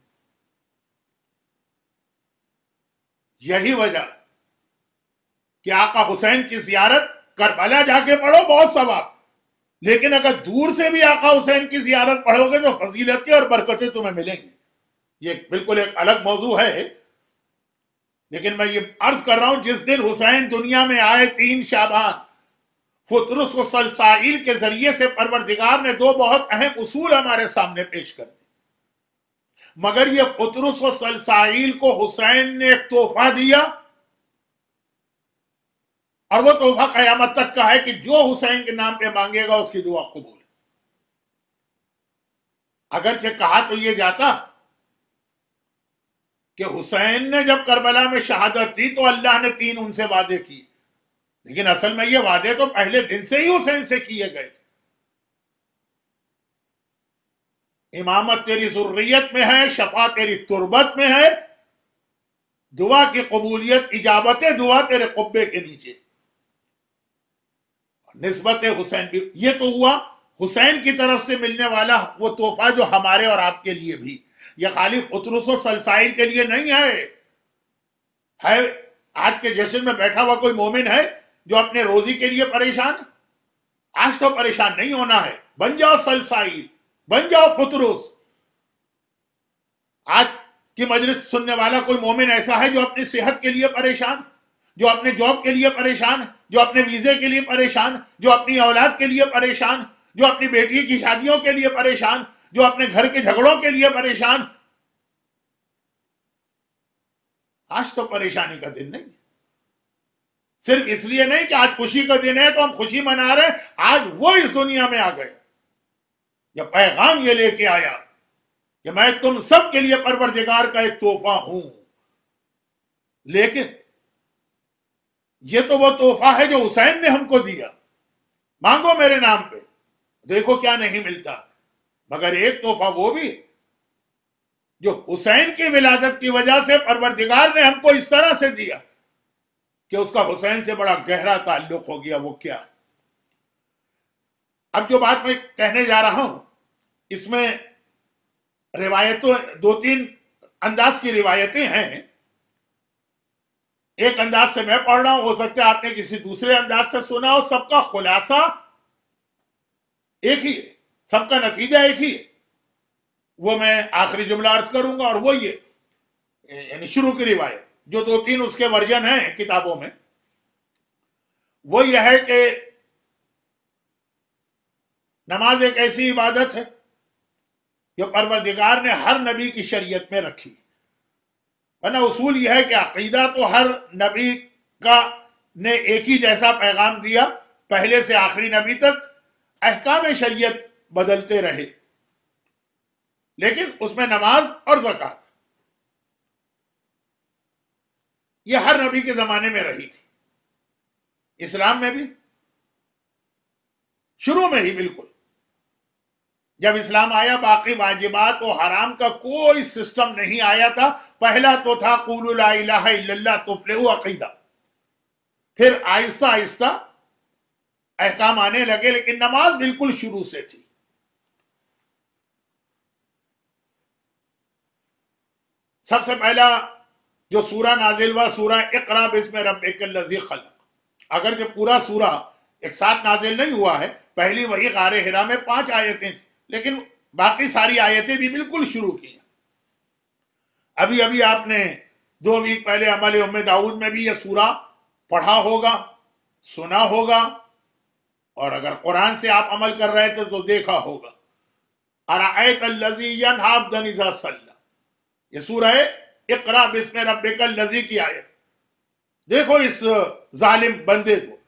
S1: یہی وجہ کہ آقا حسین کی زیارت کربلا جا کے پڑھو بہت ثواب، لیکن اگر دور سے بھی آقا حسین کی زیارت پڑھو گے تو فضیلتیں اور برکتیں تمہیں ملیں گی۔ یہ بالکل ایک الگ موضوع ہے، لیکن میں یہ عرض کر رہا ہوں جس دن حسین دنیا میں آئے تین شعبان، فطرس و سلسائیل کے ذریعے سے پروردگار نے دو بہت اہم اصول ہمارے سامنے پیش کر دی، مگر یہ فطرس و سلسائیل کو حسین نے ایک تحفہ دیا، اور وہ تحفہ قیامت تک کا ہے کہ جو حسین کے نام پہ مانگے گا اس کی دعا قبول ہے۔ اگرچہ کہا تو یہ جاتا کہ حسین نے جب کربلا میں شہادت دی تو اللہ نے تین ان سے وعدے کی، لیکن اصل میں یہ وعدے تو پہلے دن سے ہی حسین سے کیے گئے۔ امامت تیری ذریت میں ہے، شفا تیری تربت میں ہے، دعا کی قبولیت اجابت دعا تیرے قبے کے نیچے، نسبت حسین بھی۔ یہ تو ہوا حسین کی طرف سے ملنے والا وہ تحفہ جو ہمارے اور آپ کے لیے بھی، یہ خالی قطرس و سلسائل کے لیے نہیں ہے۔ ہے آج کے جشن میں بیٹھا ہوا کوئی مومن ہے جو اپنے روزی کے لیے پریشان؟ آج تو پریشان نہیں ہونا ہے، بن جاؤ سلسائل، بن جاؤ فطرس۔ آج کی مجلس سننے والا کوئی مومن ایسا ہے جو اپنی صحت کے لیے پریشان، جو اپنے جاب کے لیے پریشان، جو اپنے ویزے کے لیے پریشان، جو اپنی اولاد کے لیے پریشان، جو اپنی بیٹی کی شادیوں کے لیے پریشان، جو اپنے گھر کے جھگڑوں کے لیے پریشان؟ آج تو پریشانی کا دن نہیں، صرف اس لیے نہیں کہ آج خوشی کا دن ہے تو ہم خوشی منا رہے ہیں، آج وہ اس دنیا میں آ گئے، یہ پیغام یہ لے کے آیا کہ میں تم سب کے لیے پروردگار کا ایک تحفہ ہوں۔ لیکن یہ تو وہ تحفہ ہے جو حسین نے ہم کو دیا، مانگو میرے نام پہ دیکھو کیا نہیں ملتا، مگر ایک تحفہ وہ بھی جو حسین کی ولادت کی وجہ سے پروردگار نے ہم کو اس طرح سے دیا کہ اس کا حسین سے بڑا گہرا تعلق ہو گیا۔ وہ کیا؟ اب جو بات میں کہنے جا رہا ہوں اس میں روایتوں دو تین انداز کی روایتیں ہیں، ایک انداز سے میں پڑھ رہا ہوں، ہو سکتا ہے آپ نے کسی دوسرے انداز سے سنا ہو، سب کا خلاصہ ایک ہی ہے، سب کا نتیجہ ایک ہی ہے۔ وہ میں آخری جملہ عرض کروں گا، اور وہ یہ یعنی شروع کی روایت جو دو تین اس کے ورژن ہیں کتابوں میں، وہ یہ ہے کہ نماز ایک ایسی عبادت ہے جو پروردگار نے ہر نبی کی شریعت میں رکھی، ورنہ اصول یہ ہے کہ عقیدہ تو ہر نبی کا نے ایک ہی جیسا پیغام دیا، پہلے سے آخری نبی تک احکام شریعت بدلتے رہے، لیکن اس میں نماز اور زکوٰۃ یہ ہر نبی کے زمانے میں رہی تھی۔ اسلام میں بھی شروع میں ہی بالکل جب اسلام آیا باقی واجبات و حرام کا کوئی سسٹم نہیں آیا تھا، پہلا تو تھا قولوا لا الہ الا اللہ تفلحوا عقیدہ، پھر آہستہ آہستہ احکام آنے لگے، لیکن نماز بالکل شروع سے تھی۔ سب سے پہلا جو سورہ نازل ہوا سورہ اقرا بسم ربک الذی خلق، اگر جو پورا سورہ ایک ساتھ نازل نہیں ہوا ہے، پہلی وہی غار حرا میں پانچ آیتیں تھیں، لیکن باقی ساری آیتیں بھی بالکل شروع کی ہیں۔ ابھی ابھی آپ نے دو ویک پہلے عمل ام داؤد میں بھی یہ سورہ پڑھا ہوگا، سنا ہوگا، اور اگر قرآن سے آپ عمل کر رہے تھے تو دیکھا ہوگا۔ ارأیت الذی ینہی عبدا اذا صلی، یہ سورہ اقرا بسم ربک الذی کی آیت۔ دیکھو اس ظالم بندے کو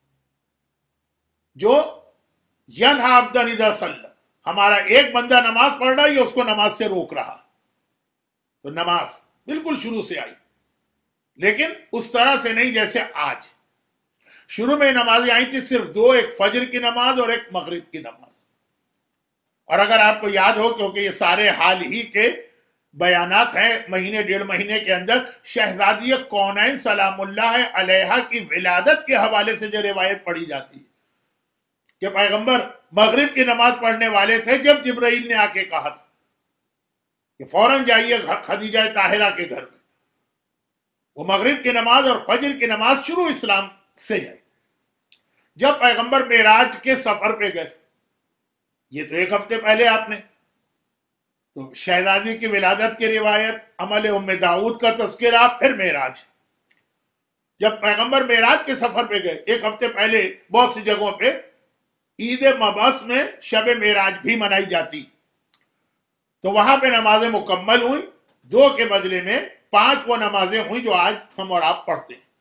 S1: جو ینہی عبدا اذا صلی، ہمارا ایک بندہ نماز پڑھ رہا ہے، یہ اس کو نماز سے روک رہا، تو نماز بالکل شروع سے آئی، لیکن اس طرح سے نہیں جیسے آج۔ شروع میں نمازیں آئی تھی صرف دو، ایک فجر کی نماز اور ایک مغرب کی نماز، اور اگر آپ کو یاد ہو کیونکہ یہ سارے حال ہی کے بیانات ہیں، مہینے ڈیڑھ مہینے کے اندر شہزادی کونین سلام اللہ علیہا کی ولادت کے حوالے سے جو روایت پڑھی جاتی ہے کہ پیغمبر مغرب کی نماز پڑھنے والے تھے جب جبرائیل نے آ کے کہا تھا کہ فوراً جائیے خدیجہ طاہرہ کے گھر میں۔ وہ مغرب کی نماز اور فجر کی نماز شروع اسلام سے ہے۔ جب پیغمبر معراج کے سفر پہ گئے، یہ تو ایک ہفتے پہلے آپ نے تو شہزادی کی ولادت کی روایت، عمل ام داؤد کا تذکرہ، پھر معراج۔ جب پیغمبر معراج کے سفر پہ گئے ایک ہفتے پہلے بہت سی جگہوں پہ عید مبعث میں شب معراج بھی منائی جاتی، تو وہاں پہ نمازیں مکمل ہوئیں، دو کے بدلے میں پانچ وہ نمازیں ہوئیں جو آج ہم اور آپ پڑھتے ہیں۔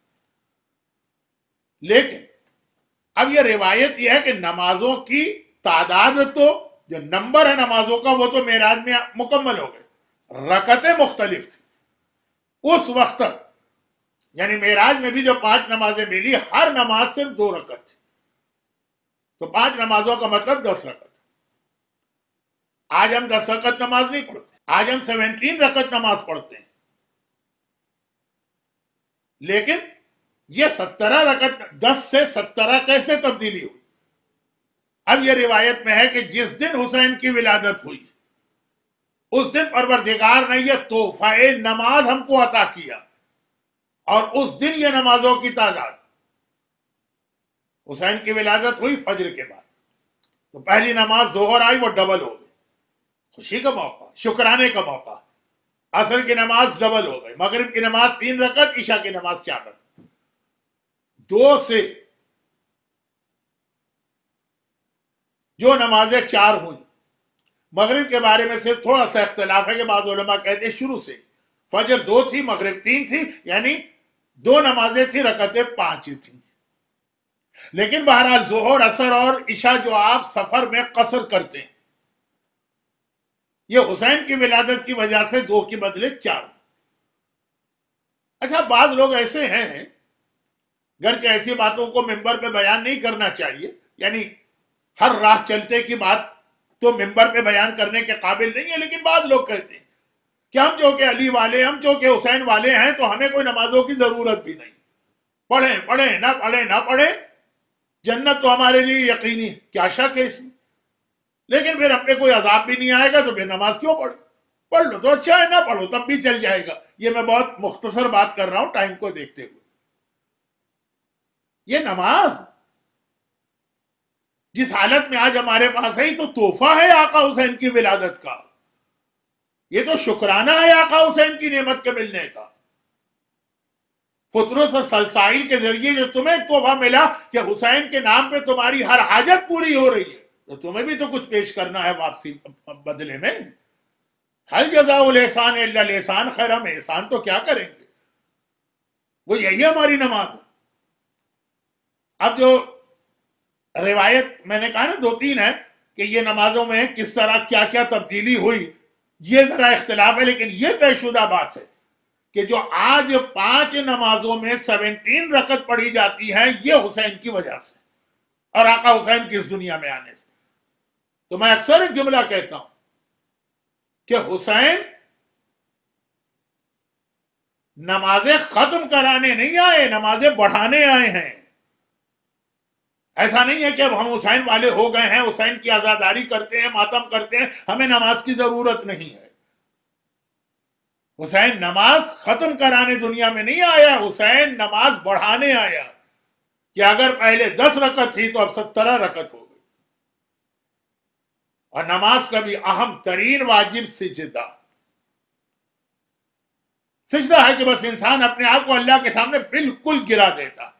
S1: لیکن اب یہ روایت یہ ہے کہ نمازوں کی تعداد تو جو نمبر ہے نمازوں کا وہ تو معراج میں مکمل ہو گئے، رکعتیں مختلف تھی اس وقت تک، یعنی معراج میں بھی جو پانچ نمازیں ملی ہر نماز صرف دو رکعت تھی، تو پانچ نمازوں کا مطلب دس رکعت۔ آج ہم دس رکعت نماز نہیں پڑھتے، آج ہم سیونٹین رکعت نماز پڑھتے ہیں، لیکن یہ سترہ رکعت دس سے سترہ کیسے تبدیلی ہوئی؟ اب یہ روایت میں ہے کہ جس دن حسین کی ولادت ہوئی اس دن پروردگار نے یہ تحفہ نماز ہم کو عطا کیا، اور اس دن یہ نمازوں کی تعداد، حسین کی ولادت ہوئی فجر کے بعد، تو پہلی نماز ظہر آئی وہ ڈبل ہو گئی، خوشی کا موقع، شکرانے کا موقع۔ عصر کی نماز ڈبل ہو گئی، مغرب کی نماز تین رکعت، عشاء کی نماز چار رکعت۔ دو سے جو نمازیں چار ہوئیں، مغرب کے بارے میں صرف تھوڑا سا اختلاف ہے کہ بعض علماء کہتے ہیں شروع سے فجر دو تھی مغرب تین تھی، یعنی دو نمازیں تھی رکعتیں پانچ تھیں، لیکن بہرحال ظہر عصر اور عشاء جو آپ سفر میں قصر کرتے ہیں، یہ حسین کی ولادت کی وجہ سے دو کی بدلے چار۔ اچھا، بعض لوگ ایسے ہیں، گرچہ ایسی باتوں کو ممبر پہ بیان نہیں کرنا چاہیے، یعنی ہر راہ چلتے کی بات تو ممبر پہ بیان کرنے کے قابل نہیں ہے، لیکن بعض لوگ کہتے ہیں کہ ہم جو کہ علی والے، ہم جو کہ حسین والے ہیں تو ہمیں کوئی نمازوں کی ضرورت بھی نہیں، پڑھیں پڑھیں نہ پڑھیں نہ پڑھیں، جنت تو ہمارے لیے یقینی ہے، کیا شک ہے اس میں، لیکن پھر ہم پہ کوئی عذاب بھی نہیں آئے گا تو پھر نماز کیوں پڑھیں؟ پڑھ لو تو اچھا ہے، نہ پڑھو تب بھی چل جائے گا۔ یہ میں بہت مختصر بات کر رہا ہوں ٹائم کو دیکھتے ہوئے۔ یہ نماز جس حالت میں آج ہمارے پاس ہے، تو تحفہ ہے آقا حسین کی ولادت کا، یہ تو شکرانہ ہے آقا حسین کی نعمت کے ملنے کا۔ فطرس اور سلسائل کے ذریعے جو تمہیں تحفہ ملا کہ حسین کے نام پہ تمہاری ہر حاجت پوری ہو رہی ہے، تو تمہیں بھی تو کچھ پیش کرنا ہے واپسی بدلے میں۔ حل جزاء الاحسان الا الاحسان، خیر ہم احسان تو کیا کریں گے، وہ یہی ہماری نماز ہے۔ اب جو روایت میں نے کہا نا دو تین ہے کہ یہ نمازوں میں کس طرح کیا کیا تبدیلی ہوئی، یہ ذرا اختلاف ہے، لیکن یہ طے شدہ بات ہے کہ جو آج پانچ نمازوں میں سیونٹین رکعت پڑھی جاتی ہے، یہ حسین کی وجہ سے اور آقا حسین کی اس دنیا میں آنے سے۔ تو میں اکثر ایک جملہ کہتا ہوں کہ حسین نمازیں ختم کرانے نہیں آئے، نمازیں بڑھانے آئے ہیں۔ ایسا نہیں ہے کہ اب ہم حسین والے ہو گئے ہیں، حسین کی عزاداری کرتے ہیں، ماتم کرتے ہیں، ہمیں نماز کی ضرورت نہیں ہے۔ حسین نماز ختم کرانے دنیا میں نہیں آیا، حسین نماز بڑھانے آیا، کہ اگر پہلے دس رکعت تھی تو اب سترہ رکعت ہو گئی۔ اور نماز کا بھی اہم ترین واجب سجدہ سجدہ ہے کہ بس انسان اپنے آپ کو اللہ کے سامنے بالکل گرا دیتا۔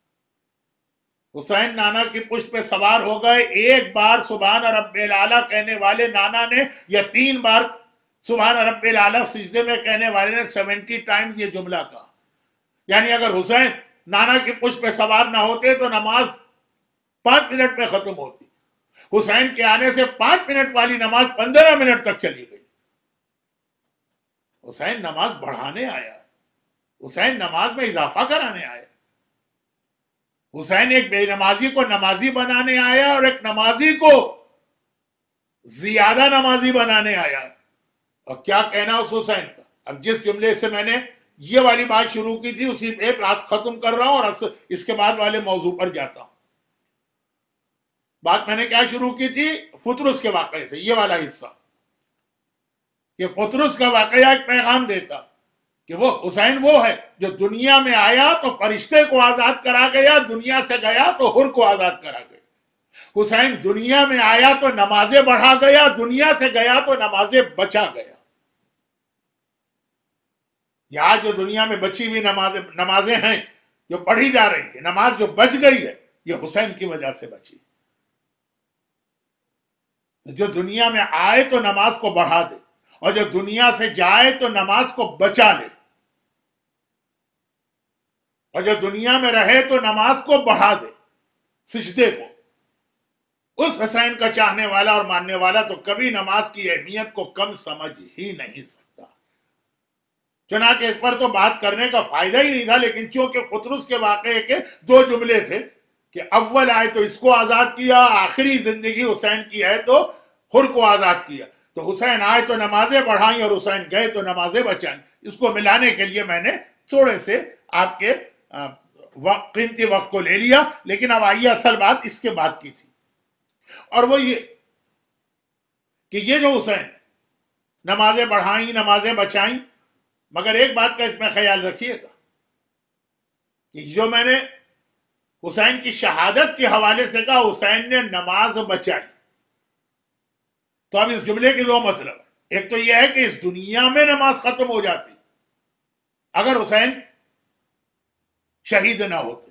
S1: حسین نانا کی پشت پہ سوار ہو گئے، ایک بار سبحان رب الاعلیٰ کہنے والے نانا نے یا تین بار سبحان رب الاعلیٰ سجدے میں کہنے والے نے سیونٹی ٹائمز یہ جملہ کہا۔ یعنی اگر حسین نانا کی پشت پہ سوار نہ ہوتے تو نماز پانچ منٹ میں ختم ہوتی، حسین کے آنے سے پانچ منٹ والی نماز پندرہ منٹ تک چلی گئی۔ حسین نماز بڑھانے آیا، حسین نماز میں اضافہ کرانے آیا، حسین ایک بے نمازی کو نمازی بنانے آیا اور ایک نمازی کو زیادہ نمازی بنانے آیا۔ اور کیا کہنا اس حسین کا۔ اب جس جملے سے میں نے یہ والی بات شروع کی تھی اسی پہ بات ختم کر رہا ہوں اور اس کے بعد والے موضوع پر جاتا ہوں۔ بات میں نے کیا شروع کی تھی؟ فطرس کے واقعے سے، یہ والا حصہ کہ فطرس کا واقعہ ایک پیغام دیتا کہ وہ حسین وہ ہے جو دنیا میں آیا تو فرشتے کو آزاد کرا گیا، دنیا سے گیا تو حر کو آزاد کرا گیا۔ حسین دنیا میں آیا تو نمازیں بڑھا گیا، دنیا سے گیا تو نمازیں بچا گیا۔ یہاں جو دنیا میں بچی ہوئی نمازیں نمازیں ہیں جو پڑھی جا رہی ہیں، نماز جو بچ گئی ہے یہ حسین کی وجہ سے بچی۔ جو دنیا میں آئے تو نماز کو بڑھا دے، اور جو دنیا سے جائے تو نماز کو بچا لے، اور جو دنیا میں رہے تو نماز کو بڑھا دے، سجدے کو۔ اس حسین کا چاہنے والا اور ماننے والا تو کبھی نماز کی اہمیت کو کم سمجھ ہی نہیں سکتا. چنانچہ اس پر تو بات کرنے کا فائدہ ہی نہیں تھا، لیکن چونکہ خطرس کے واقعے کے دو جملے تھے کہ اول آئے تو اس کو آزاد کیا، آخری زندگی حسین کی ہے تو حر کو آزاد کیا. تو حسین آئے تو نمازیں بڑھائیں اور حسین گئے تو نمازیں بچائیں. اس کو ملانے کے لیے میں نے تھوڑے سے آپ کے وقت قیمتی وقت کو لے لیا. لیکن اب آئیے اصل بات اس کے بعد کی تھی، اور وہ یہ کہ یہ جو حسین نمازیں بڑھائیں نمازیں بچائیں، مگر ایک بات کا اس میں خیال رکھیے گا کہ جو میں نے حسین کی شہادت کے حوالے سے کہا حسین نے نماز بچائی، تو اب اس جملے کے دو مطلب ہیں. ایک تو یہ ہے کہ اس دنیا میں نماز ختم ہو جاتی اگر حسین شہید نہ ہوتے.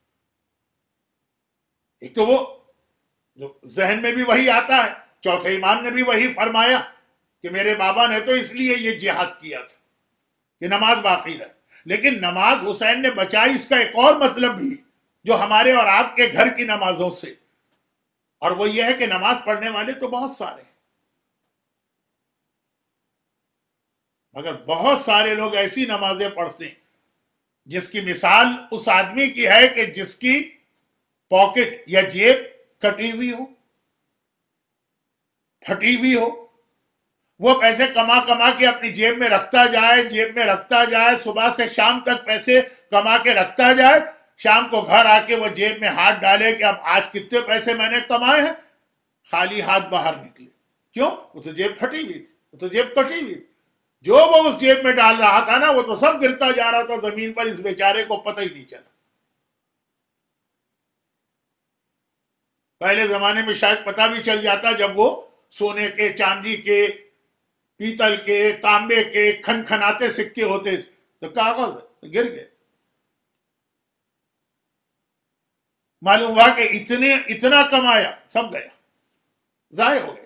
S1: ایک تو وہ جو ذہن میں بھی وہی آتا ہے، چوتھے امام نے بھی وہی فرمایا کہ میرے بابا نے تو اس لیے یہ جہاد کیا تھا کہ نماز باقی رہے. لیکن نماز حسین نے بچائی، اس کا ایک اور مطلب بھی جو ہمارے اور آپ کے گھر کی نمازوں سے، اور وہ یہ ہے کہ نماز پڑھنے والے تو بہت سارے ہیں، مگر بہت سارے لوگ ایسی نمازیں پڑھتے ہیں جس کی مثال اس آدمی کی ہے کہ جس کی پاکٹ یا جیب کٹی ہوئی ہو، پھٹی ہوئی ہو. وہ پیسے کما کما کے اپنی جیب میں رکھتا جائے جیب میں رکھتا جائے صبح سے شام تک پیسے کما کے رکھتا جائے، شام کو گھر آ کے وہ جیب میں ہاتھ ڈالے کہ اب آج کتنے پیسے میں نے کمائے ہیں، خالی ہاتھ باہر نکلے. کیوں؟ وہ تو جیب پھٹی ہوئی تھی، وہ تو جیب کٹی ہوئی تھی. جو وہ اس جیب میں ڈال رہا تھا نا وہ تو سب گرتا جا رہا تھا زمین پر، اس بیچارے کو پتہ ہی نہیں چلا. پہلے زمانے میں شاید پتہ بھی چل جاتا جب وہ سونے کے، چاندی کے، پیتل کے، تانبے کے کھن کھناتے سکے ہوتے تو کاغذ گر گئے. معلوم ہوا کہ اتنے اتنا کمایا سب گیا، ضائع ہو گیا.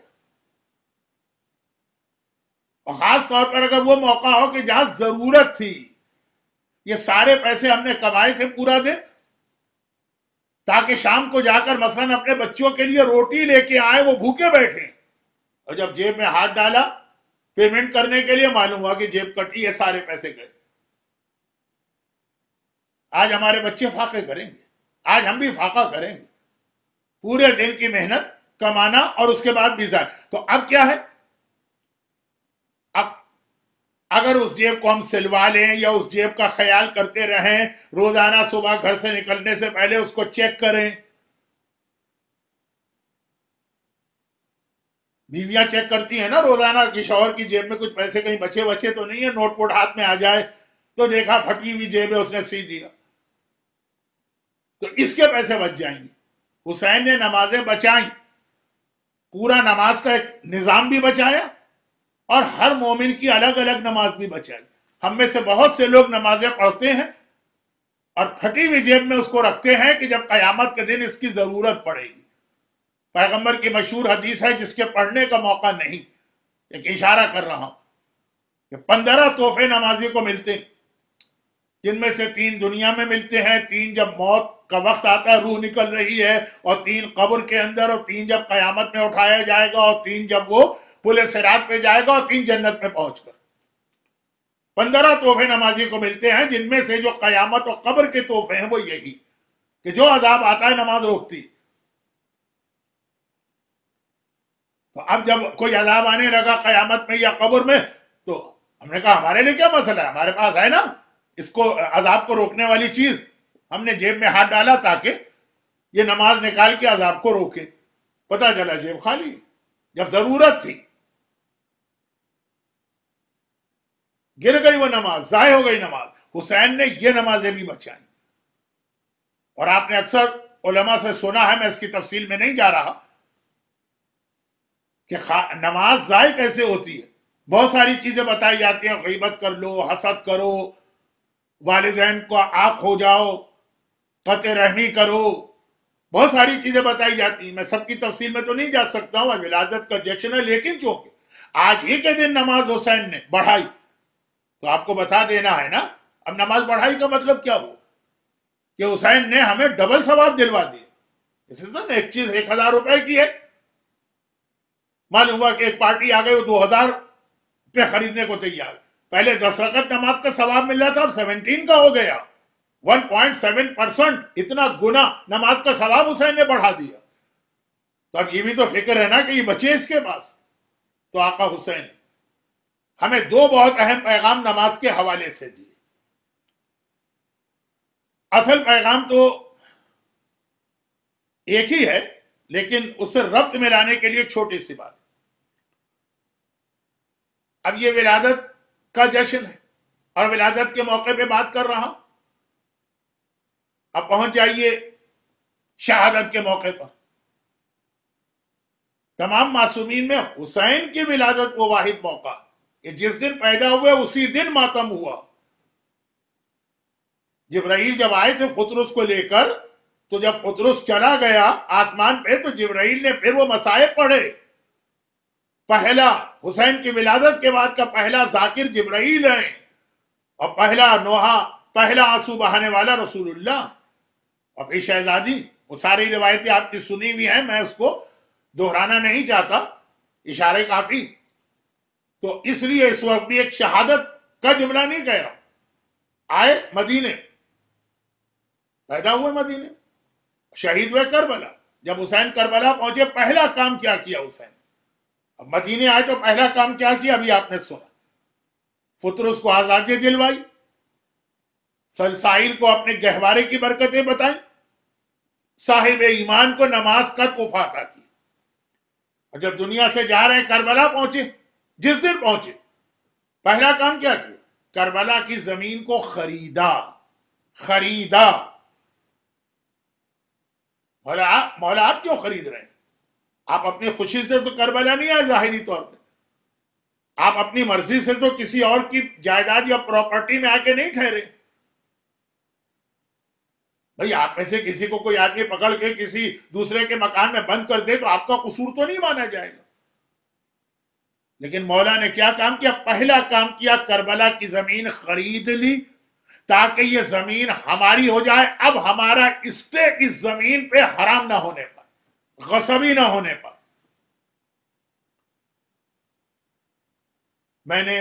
S1: اور خاص طور پر اگر وہ موقع ہو کہ جہاں ضرورت تھی، یہ سارے پیسے ہم نے کمائے تھے پورا دن تاکہ شام کو جا کر مثلاً اپنے بچوں کے لیے روٹی لے کے آئے، وہ بھوکے بیٹھے، اور جب جیب میں ہاتھ ڈالا پیمنٹ کرنے کے لیے معلوم ہوا کہ جیب کٹی ہے، سارے پیسے گئے. آج ہمارے بچے فاقے کریں گے، آج ہم بھی فاقہ کریں گے، پورے دن کی محنت کمانا اور اس کے بعد بھی ضائع. تو اب کیا ہے، اب اگر اس جیب کو ہم سلوا لیں یا اس جیب کا خیال کرتے رہیں، روزانہ صبح گھر سے نکلنے سے پہلے اس کو چیک کریں. بیویاں چیک کرتی ہیں نا روزانہ کہ شوہر کی جیب میں کچھ پیسے کہیں بچے بچے تو نہیں ہے، نوٹ ووٹ ہاتھ میں آ جائے تو دیکھا پھٹی ہوئی جیب ہے، اس نے سی دیا تو اس کے پیسے بچ جائیں گے. حسین نے نمازیں بچائیں، پورا نماز کا ایک نظام بھی بچایا اور ہر مومن کی الگ الگ نماز بھی بچائی. ہم میں سے بہت سے لوگ نمازیں پڑھتے ہیں اور پھٹی ہوئی جیب میں اس کو رکھتے ہیں کہ جب قیامت کے دن اس کی ضرورت پڑے گی. پیغمبر کی مشہور حدیث ہے جس کے پڑھنے کا موقع نہیں، ایک اشارہ کر رہا ہوں کہ پندرہ تحفے نمازی کو ملتے ہیں، جن میں سے تین دنیا میں ملتے ہیں، تین جب موت کا وقت آتا ہے روح نکل رہی ہے، اور تین قبر کے اندر، اور تین جب قیامت میں اٹھایا جائے گا، اور تین جب وہ پل صراط پہ جائے گا، اور تین جنت میں پہنچ کر. پندرہ تحفے نمازی کو ملتے ہیں، جن میں سے جو قیامت اور قبر کے تحفے ہیں وہ یہی کہ جو عذاب آتا ہے نماز روکتی. تو اب جب کوئی عذاب آنے لگا قیامت میں یا قبر میں تو ہم نے کہا ہمارے لیے کیا مسئلہ ہے، ہمارے پاس ہے نا اس کو عذاب کو روکنے والی چیز. ہم نے جیب میں ہاتھ ڈالا تاکہ یہ نماز نکال کے عذاب کو روکے. پتہ چلا جیب خالی، جب ضرورت تھی گر گئی وہ نماز، ضائع ہو گئی نماز. حسین نے یہ نمازیں بھی بچائیں. اور آپ نے اکثر علماء سے سنا ہے، میں اس کی تفصیل میں نہیں جا رہا، کہ نماز ضائع کیسے ہوتی ہے. بہت ساری چیزیں بتائی جاتی ہیں، غیبت کر لو، حسد کرو، والدین کو آنکھ ہو جاؤ، قطع رحمی کرو، بہت ساری چیزیں بتائی جاتی ہیں. میں سب کی تفصیل میں تو نہیں جا سکتا ہوں، ولادت کا جشن ہے، لیکن چونکہ آج ہی کے دن نماز حسین نے بڑھائی تو آپ کو بتا دینا ہے نا. اب نماز بڑھائی کا مطلب کیا ہو کہ حسین نے ہمیں ڈبل ثواب دلوا دیے. ایک چیز ایک ہزار روپے کی ہے، معلوم ہوا کہ ایک پارٹی آ گئی وہ دو ہزار پہ خریدنے کو تیار، پہلے دس رکعت نماز کا ثواب مل رہا تھا اب سیونٹین کا ہو گیا، ون پوائنٹ سیون پرسنٹ اتنا گنا نماز کا ثواب حسین نے بڑھا دیا۔ تو اب یہ بھی تو فکر ہے نا کہ یہ بچے اس کے پاس۔ تو آقا حسین ہمیں دو بہت اہم پیغام نماز کے حوالے سے دیے۔ اصل پیغام تو ایک ہی ہے، لیکن اس سے ربط میں لانے کے لیے چھوٹی سی بات۔ اب یہ ولادت کا جشن ہے اور ولادت کے موقع پہ بات کر رہا ہوں، اب پہنچ جائیے شہادت کے موقع پر۔ تمام معصومین میں حسین کی ولادت وہ واحد موقع کہ جس دن پیدا ہوئے اسی دن ماتم ہوا۔ جبرائیل جب آئے تھے فطرس کو لے کر، تو جب فطرس چلا گیا آسمان پہ تو جبرائیل نے پھر وہ مصائب پڑھے۔ پہلا حسین کی ولادت کے بعد کا پہلا ذاکر جبرائیل ہے، اور پہلا نوحہ، پہلا آنسو بہانے والا رسول اللہ۔ اور پھر شہزادی، وہ ساری روایتیں آپ کی سنی ہوئی ہیں، میں اس کو دہرانا نہیں چاہتا، اشارے کافی۔ تو اس لیے اس وقت بھی ایک شہادت کا جملہ نہیں کہہ رہا۔ آئے مدینے، پیدا ہوئے مدینے، شہید ہوئے کربلا۔ جب حسین کربلا پہنچے پہلا کام کیا کیا حسین؟ اب مدینے آئے تو پہلا کام کیا کیا ابھی آپ نے سنا۔ فطرس کو آزادی دلوائی، سلسائل کو اپنے گہوارے کی برکتیں بتائیں، صاحب ایمان کو نماز کا تحفہ عطا کیا۔ اور جب دنیا سے جا رہے کربلا پہنچے، جس دن پہنچے پہلا کام کیا کیا؟ کربلا کی زمین کو خریدا خریدا مولا مولا آپ کیوں خرید رہے ہیں؟ آپ اپنی خوشی سے تو کربلا نہیں آئے ظاہری طور پہ، آپ اپنی مرضی سے تو کسی اور کی جائیداد یا پراپرٹی میں آ کے نہیں ٹھہرے۔ بھئی آپ میں سے کسی کو کوئی آدمی پکڑ کے کسی دوسرے کے مکان میں بند کر دے تو آپ کا قصور تو نہیں مانا جائے گا۔ لیکن مولا نے کیا کام کیا؟ پہلا کام کیا، کربلا کی زمین خرید لی تاکہ یہ زمین ہماری ہو جائے۔ اب ہمارا اسٹے اس زمین پہ حرام نہ ہونے پر، غصبی نہ ہونے پر۔ میں نے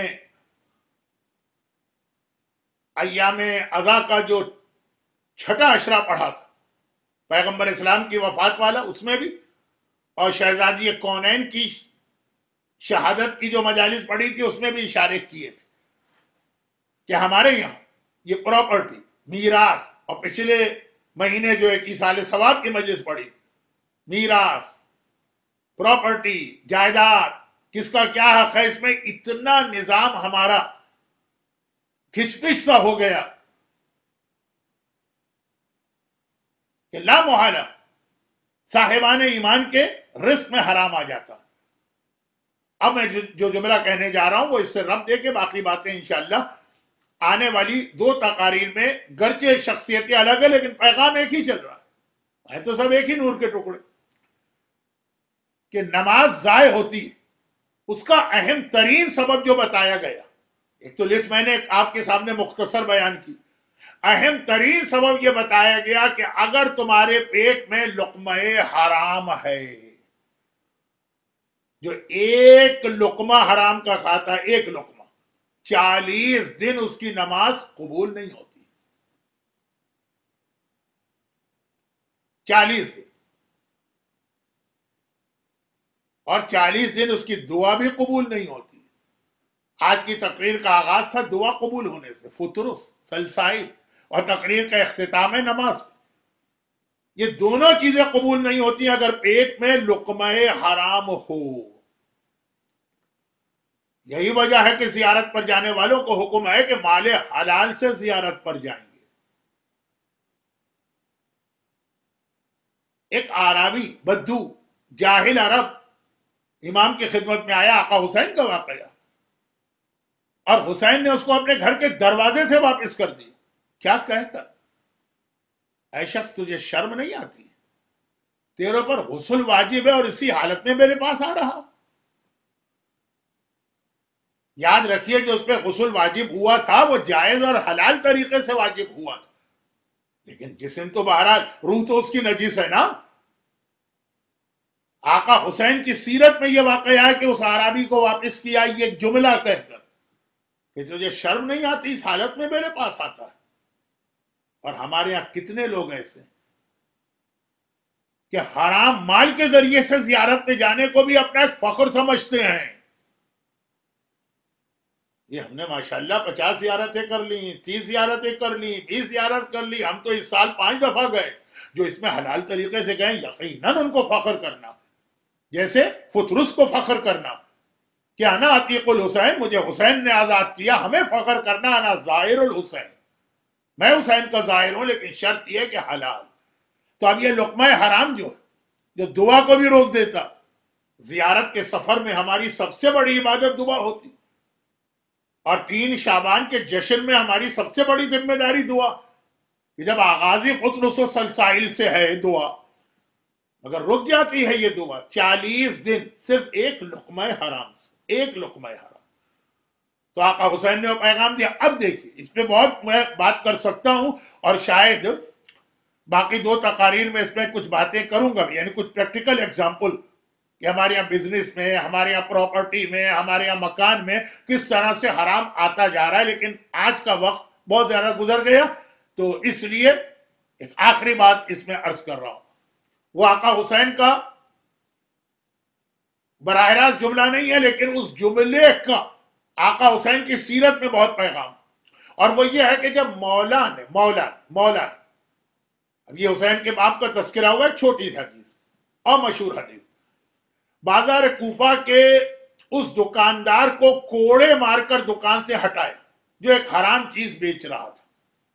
S1: ایام عزا کا جو چھٹا اشرا پڑھا تھا پیغمبر اسلام کی وفات والا، اس میں بھی، اور شہزادی کونین کی شہادت کی جو مجالس پڑھی تھی اس میں بھی اشارے کیے تھے کہ ہمارے یہاں یہ پراپرٹی، میراث، اور پچھلے مہینے جو ایک سال ثواب کی مجلس پڑھی، میراث، پراپرٹی، جائیداد، کس کا کیا حق ہے، اس میں اتنا نظام ہمارا کھچ پچ سا ہو گیا کہ لا محالہ صاحبان ایمان کے رزق میں حرام آ جاتا۔ اب میں جو جملہ کہنے جا رہا ہوں وہ اس سے ربط ہے کہ باقی باتیں انشاءاللہ آنے والی دو تقاریر میں، گرچہ شخصیتیں الگ ہیں لیکن پیغام ایک ہی چل رہا ہے تو سب ایک ہی نور کے ٹکڑے۔ کہ نماز ضائع ہوتی ہے، اس کا اہم ترین سبب جو بتایا گیا، ایک تو لسٹ میں نے آپ کے سامنے مختصر بیان کی، اہم ترین سبب یہ بتایا گیا کہ اگر تمہارے پیٹ میں لقمہ حرام ہے، جو ایک لقمہ حرام کا کھاتا ہے، ایک لقمہ، چالیس دن اس کی نماز قبول نہیں ہوتی۔ چالیس دن، اور چالیس دن اس کی دعا بھی قبول نہیں ہوتی۔ آج کی تقریر کا آغاز تھا دعا قبول ہونے سے، فطرس، سلسائل، اور تقریر کا اختتام ہے نماز۔ یہ دونوں چیزیں قبول نہیں ہوتی اگر پیٹ میں لقمہ حرام ہو۔ یہی وجہ ہے کہ زیارت پر جانے والوں کو حکم ہے کہ مال حلال سے زیارت پر جائیں گے۔ ایک عربی بدو، جاہل عرب، امام کی خدمت میں آیا، آقا حسین کا واقعہ، اور حسین نے اس کو اپنے گھر کے دروازے سے واپس کر دیا۔ کیا کہہ کر؟ اے شخص، تجھے شرم نہیں آتی؟ تیرے پر غسل واجب ہے اور اسی حالت میں میرے پاس آ رہا۔ یاد رکھیے جو اس پہ غسل واجب ہوا تھا وہ جائز اور حلال طریقے سے واجب ہوا تھا، لیکن جسم تو بہرحال، روح تو اس کی نجس ہے نا، آقا حسین کی سیرت میں یہ واقعہ ہے کہ اس عربی کو واپس کیا یہ جملہ کہہ کر کہ تجھے شرم نہیں آتی اس حالت میں میرے پاس آتا ہے. اور ہمارے یہاں کتنے لوگ ایسے کہ حرام مال کے ذریعے سے زیارت میں جانے کو بھی اپنا ایک فخر سمجھتے ہیں. یہ ہم نے ماشاءاللہ پچاس زیارتیں کر لی، تیس زیارتیں کر لی، بیس زیارت کر لی، ہم تو اس سال پانچ دفعہ گئے. جو اس میں حلال طریقے سے گئے یقیناً ان کو فخر کرنا، جیسے فطرس کو فخر کرنا کہ انا عتیق الحسین، مجھے حسین نے آزاد کیا. ہمیں فخر کرنا انا زائر الحسین، میں حسین کا زائر ہوں، لیکن شرط یہ کہ حلال. تو اب یہ لقمہ حرام جو جو دعا کو بھی روک دیتا. زیارت کے سفر میں ہماری سب سے بڑی عبادت دعا ہوتی، اور تین شعبان کے جشن میں ہماری سب سے بڑی ذمہ داری دعا. کہ جب آغازی فطرس و سلسائل سے ہے دعا، اگر رک جاتی ہے یہ دعا چالیس دن صرف ایک لقمہ حرام سے، ایک لقمہ حرام. تو آقا حسین نے وہ پیغام دیا. اب دیکھیے اس پہ بہت میں بات کر سکتا ہوں، اور شاید باقی دو تقاریر میں اس میں کچھ باتیں کروں گا، یعنی کچھ پریکٹیکل ایگزامپل کہ ہمارے یہاں بزنس میں، ہمارے یہاں پراپرٹی میں، ہمارے یہاں مکان میں کس طرح سے حرام آتا جا رہا ہے. لیکن آج کا وقت بہت زیادہ گزر گیا، تو اس لیے ایک آخری بات اس میں عرض کر رہا ہوں. وہ آقا حسین کا براہ راست جملہ نہیں ہے، لیکن اس جملے کا آقا حسین کی سیرت میں بہت پیغام. اور وہ یہ ہے کہ جب مولا نے مولا مولا نے اب یہ حسین کے باپ کا تذکرہ ہوا ہے، چھوٹی سی حدیث اور مشہور حدیث. بازار کوفہ کے اس دکاندار کو کوڑے مار کر دکان سے ہٹائے جو ایک حرام چیز بیچ رہا تھا،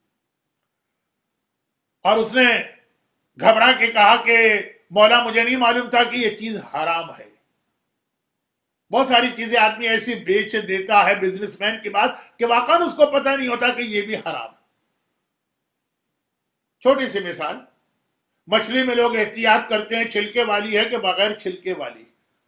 S1: اور اس نے گھبرا کے کہا کہ مولا مجھے نہیں معلوم تھا کہ یہ چیز حرام ہے. بہت ساری چیزیں آدمی ایسی بیچ دیتا ہے بزنس مین کی بات کہ واقعاً اس کو پتہ نہیں ہوتا کہ یہ بھی حرام ہے. چھوٹی سی مثال، مچھلی میں لوگ احتیاط کرتے ہیں چھلکے والی ہے کہ بغیر چھلکے والی،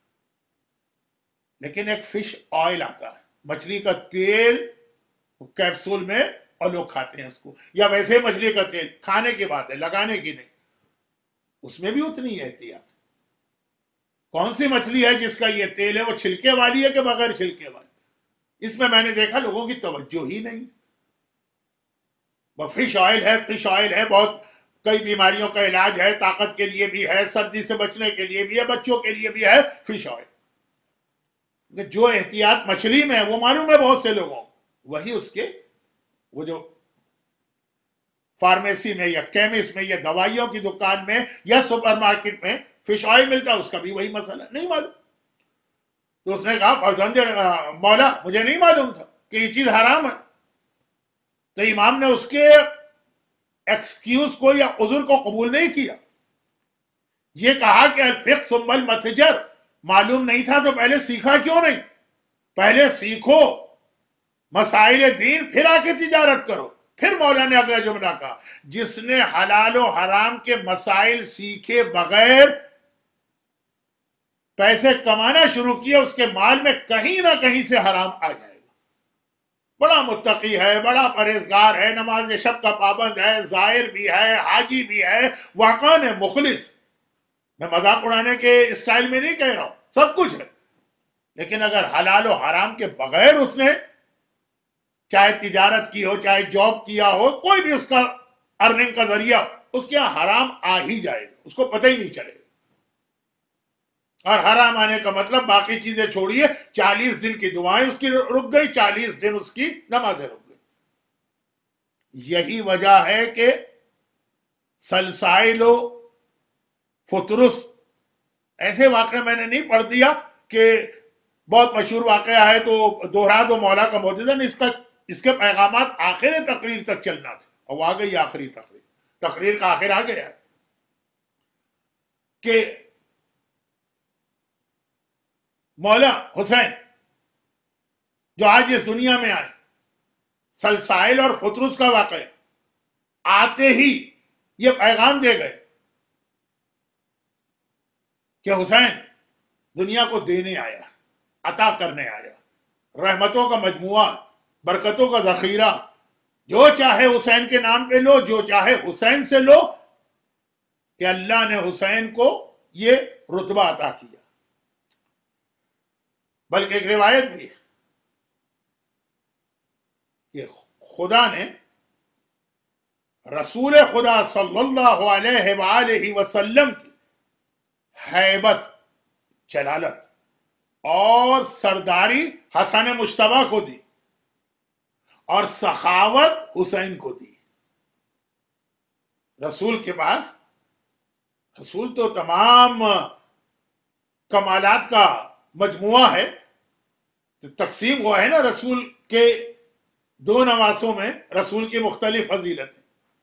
S1: لیکن ایک فش آئل آتا ہے، مچھلی کا تیل کیپسول میں، اور لوگ کھاتے ہیں اس کو. یا ویسے مچھلی کا تیل کھانے کی بات ہے، لگانے کی نہیں. اس میں بھی اتنی احتیاط. کون سی مچھلی ہے جس کا یہ تیل ہے وہ چھلکے والی ہے کہ بغیر چھلکے والی؟ اس میں میں نے دیکھا لوگوں کی توجہ ہی نہیں. وہ فش آئل ہے، فش آئل ہے، بہت کئی بیماریوں کا علاج ہے، طاقت کے لیے بھی ہے، سردی سے بچنے کے لیے بھی ہے، بچوں کے لیے بھی ہے فش آئل. جو احتیاط مچھلی میں ہے وہ معلوم ہے بہت سے لوگوں، وہی اس کے وہ جو فارمیسی میں یا کیمسٹ میں یا دوائیوں کی دکان میں یا سپر مارکیٹ میں فش آئل ملتا ہے، اس کا بھی وہی مسئلہ نہیں معلوم. تو اس نے کہا فرزند مولا مجھے نہیں معلوم تھا کہ یہ چیز حرام ہے. تو امام نے اس کے ایکسکیوز کو یا عذر کو قبول نہیں کیا. یہ کہا کہ الفقہ ثم المتجر، معلوم نہیں تھا تو پہلے سیکھا کیوں نہیں؟ پہلے سیکھو مسائل دین، پھر آ کے تجارت کرو. پھر مولا نے اگلا جملہ کہا، جس نے حلال و حرام کے مسائل سیکھے بغیر پیسے کمانا شروع کیا، اس کے مال میں کہیں نہ کہیں سے حرام آ جائے گا. بڑا متقی ہے، بڑا پرہیزگار ہے، نماز شب کا پابند ہے، زائر بھی ہے، حاجی بھی ہے، واقعاً ہے مخلص. میں مذاق اڑانے کے اسٹائل میں نہیں کہہ رہا ہوں، سب کچھ ہے. لیکن اگر حلال و حرام کے بغیر اس نے چاہے تجارت کی ہو، چاہے جاب کیا ہو، کوئی بھی اس کا ارننگ کا ذریعہ، اس کے یہاں حرام آ ہی جائے گا، اس کو پتہ ہی نہیں چلے گا. اور حرام آنے کا مطلب باقی چیزیں چھوڑیے، چالیس دن کی دعائیں اس کی رک گئی، چالیس دن اس کی نمازیں رک گئی. یہی وجہ ہے کہ سلسائل و فطرس ایسے واقعہ میں نے نہیں پڑھ دیا کہ بہت مشہور واقعہ ہے تو دوہرا دو مولا کا معجزہ. اس کا اس کے پیغامات آخر تقریر تک چلنا تھا، اور وہ آ گئی آخری تقریر. تقریر کا آخر آ گیا کہ مولا حسین جو آج اس دنیا میں آئے، سلسائل اور فطرس کا واقعہ آتے ہی یہ پیغام دے گئے کہ حسین دنیا کو دینے آیا، عطا کرنے آیا، رحمتوں کا مجموعہ، برکتوں کا ذخیرہ. جو چاہے حسین کے نام پہ لو، جو چاہے حسین سے لو، کہ اللہ نے حسین کو یہ رتبہ عطا کیا. بلکہ ایک روایت بھی ہے کہ خدا نے رسول خدا صلی اللہ علیہ وآلہ وسلم کی ہیبت، جلالت اور سرداری حسن مجتبیٰ کو دی اور سخاوت حسین کو دی. رسول کے پاس، رسول تو تمام کمالات کا مجموعہ ہے. تقسیم وہ ہے نا رسول کے دو نواسوں میں رسول کی مختلف فضیلتیں.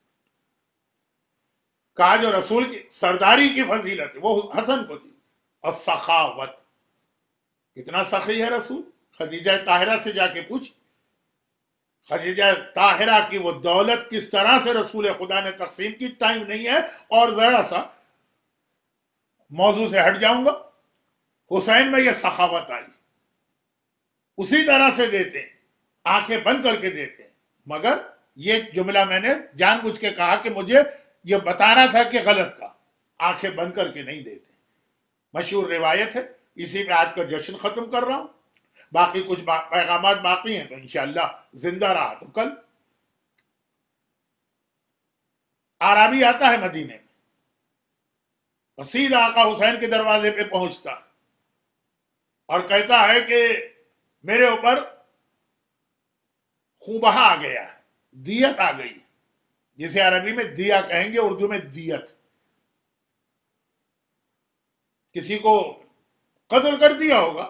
S1: کہا جو رسول کی سرداری کی فضیلت ہے وہ حسن کو دی. اور سخاوت، کتنا سخی ہے رسول. خدیجہ طاہرہ سے جا کے پوچھ، خدیجہ طاہرہ کی وہ دولت کس طرح سے رسول خدا نے تقسیم کی. ٹائم نہیں ہے اور ذرا سا موضوع سے ہٹ جاؤں گا. حسین میں یہ سخاوت آئی، اسی طرح سے دیتے ہیں، آنکھیں بند کر کے دیتے ہیں. مگر یہ جملہ میں نے جان بوجھ کے کہا کہ مجھے یہ بتانا تھا کہ غلط کا، آنکھیں بند کر کے نہیں دیتے. مشہور روایت ہے. اسی پہ آج کا جشن ختم کر رہا ہوں. باقی کچھ با پیغامات باقی ہیں تو انشاءاللہ زندہ رہا تو کل. عربی آتا ہے مدینے میں اور سیدھا آقا حسین کے دروازے پہ پہنچتا اور کہتا ہے کہ میرے اوپر خوں بہا آ گیا ہے، دیت آ گئی، جسے عربی میں دیا کہیں گے، اردو میں دیت. کسی کو قتل کر دیا ہوگا،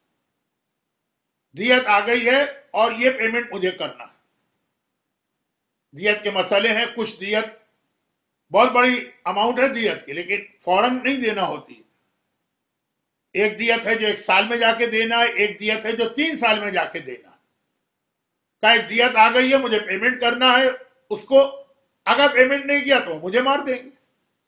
S1: دیت آ گئی ہے اور یہ پیمنٹ مجھے کرنا ہے. دیت کے مسئلے ہیں. کچھ دیت بہت بڑی اماؤنٹ ہے دیت کی، لیکن فوراً نہیں دینا ہوتی. ایک دیت ہے جو ایک سال میں جا کے دینا ہے، ایک دیت ہے جو تین سال میں جا کے دینا ہے. کہ ایک دیت آ گئی ہے، مجھے پیمنٹ کرنا ہے. اس کو اگر پیمنٹ نہیں کیا تو مجھے مار دیں گے.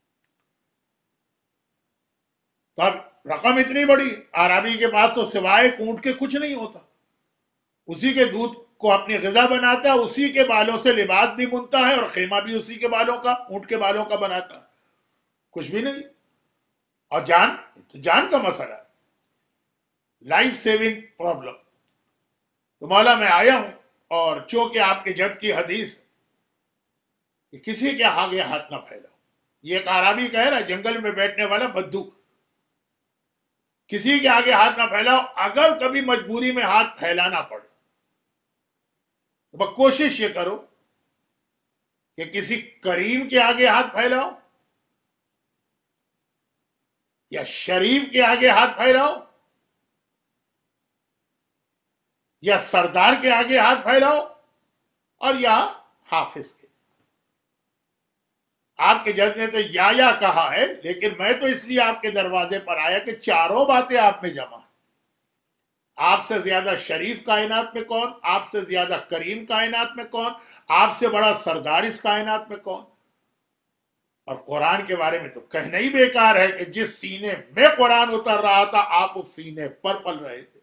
S1: تو اب رقم اتنی بڑی، عربی کے پاس تو سوائے اونٹ کے کچھ نہیں ہوتا. اسی کے دودھ کو اپنی غذا بناتا ہے، اسی کے بالوں سے لباس بھی بنتا ہے اور خیمہ بھی اسی کے بالوں کا، اونٹ کے بالوں کا بناتا ہے. کچھ بھی نہیں. اور جان، جان کا مسئلہ ہے، لائف سیونگ پرابلم. تو مولا میں آیا ہوں اور چونکہ آپ کے جد کی حدیث کہ کسی کے آگے ہاتھ نہ پھیلاؤ. یہ ایک عربی کہہ رہا ہے، جنگل میں بیٹھنے والا بدو، کسی کے آگے ہاتھ نہ پھیلاؤ. اگر کبھی مجبوری میں ہاتھ پھیلانا پڑے تو کوشش یہ کرو کہ کسی کریم کے آگے ہاتھ پھیلاؤ یا شریف کے آگے ہاتھ پھیلاؤ یا سردار کے آگے ہاتھ پھیلاؤ اور یا حافظ کے. آپ کے جج نے تو یا یا کہا ہے، لیکن میں تو اس لیے آپ کے دروازے پر آیا کہ چاروں باتیں آپ میں جمع ہیں. آپ سے زیادہ شریف کائنات میں کون؟ آپ سے زیادہ کریم کائنات میں کون؟ آپ سے بڑا سردار اس کائنات میں کون؟ اور قرآن کے بارے میں تو کہنا ہی بیکار ہے کہ جس سینے میں قرآن اتر رہا تھا آپ اس سینے پر پل رہے تھے.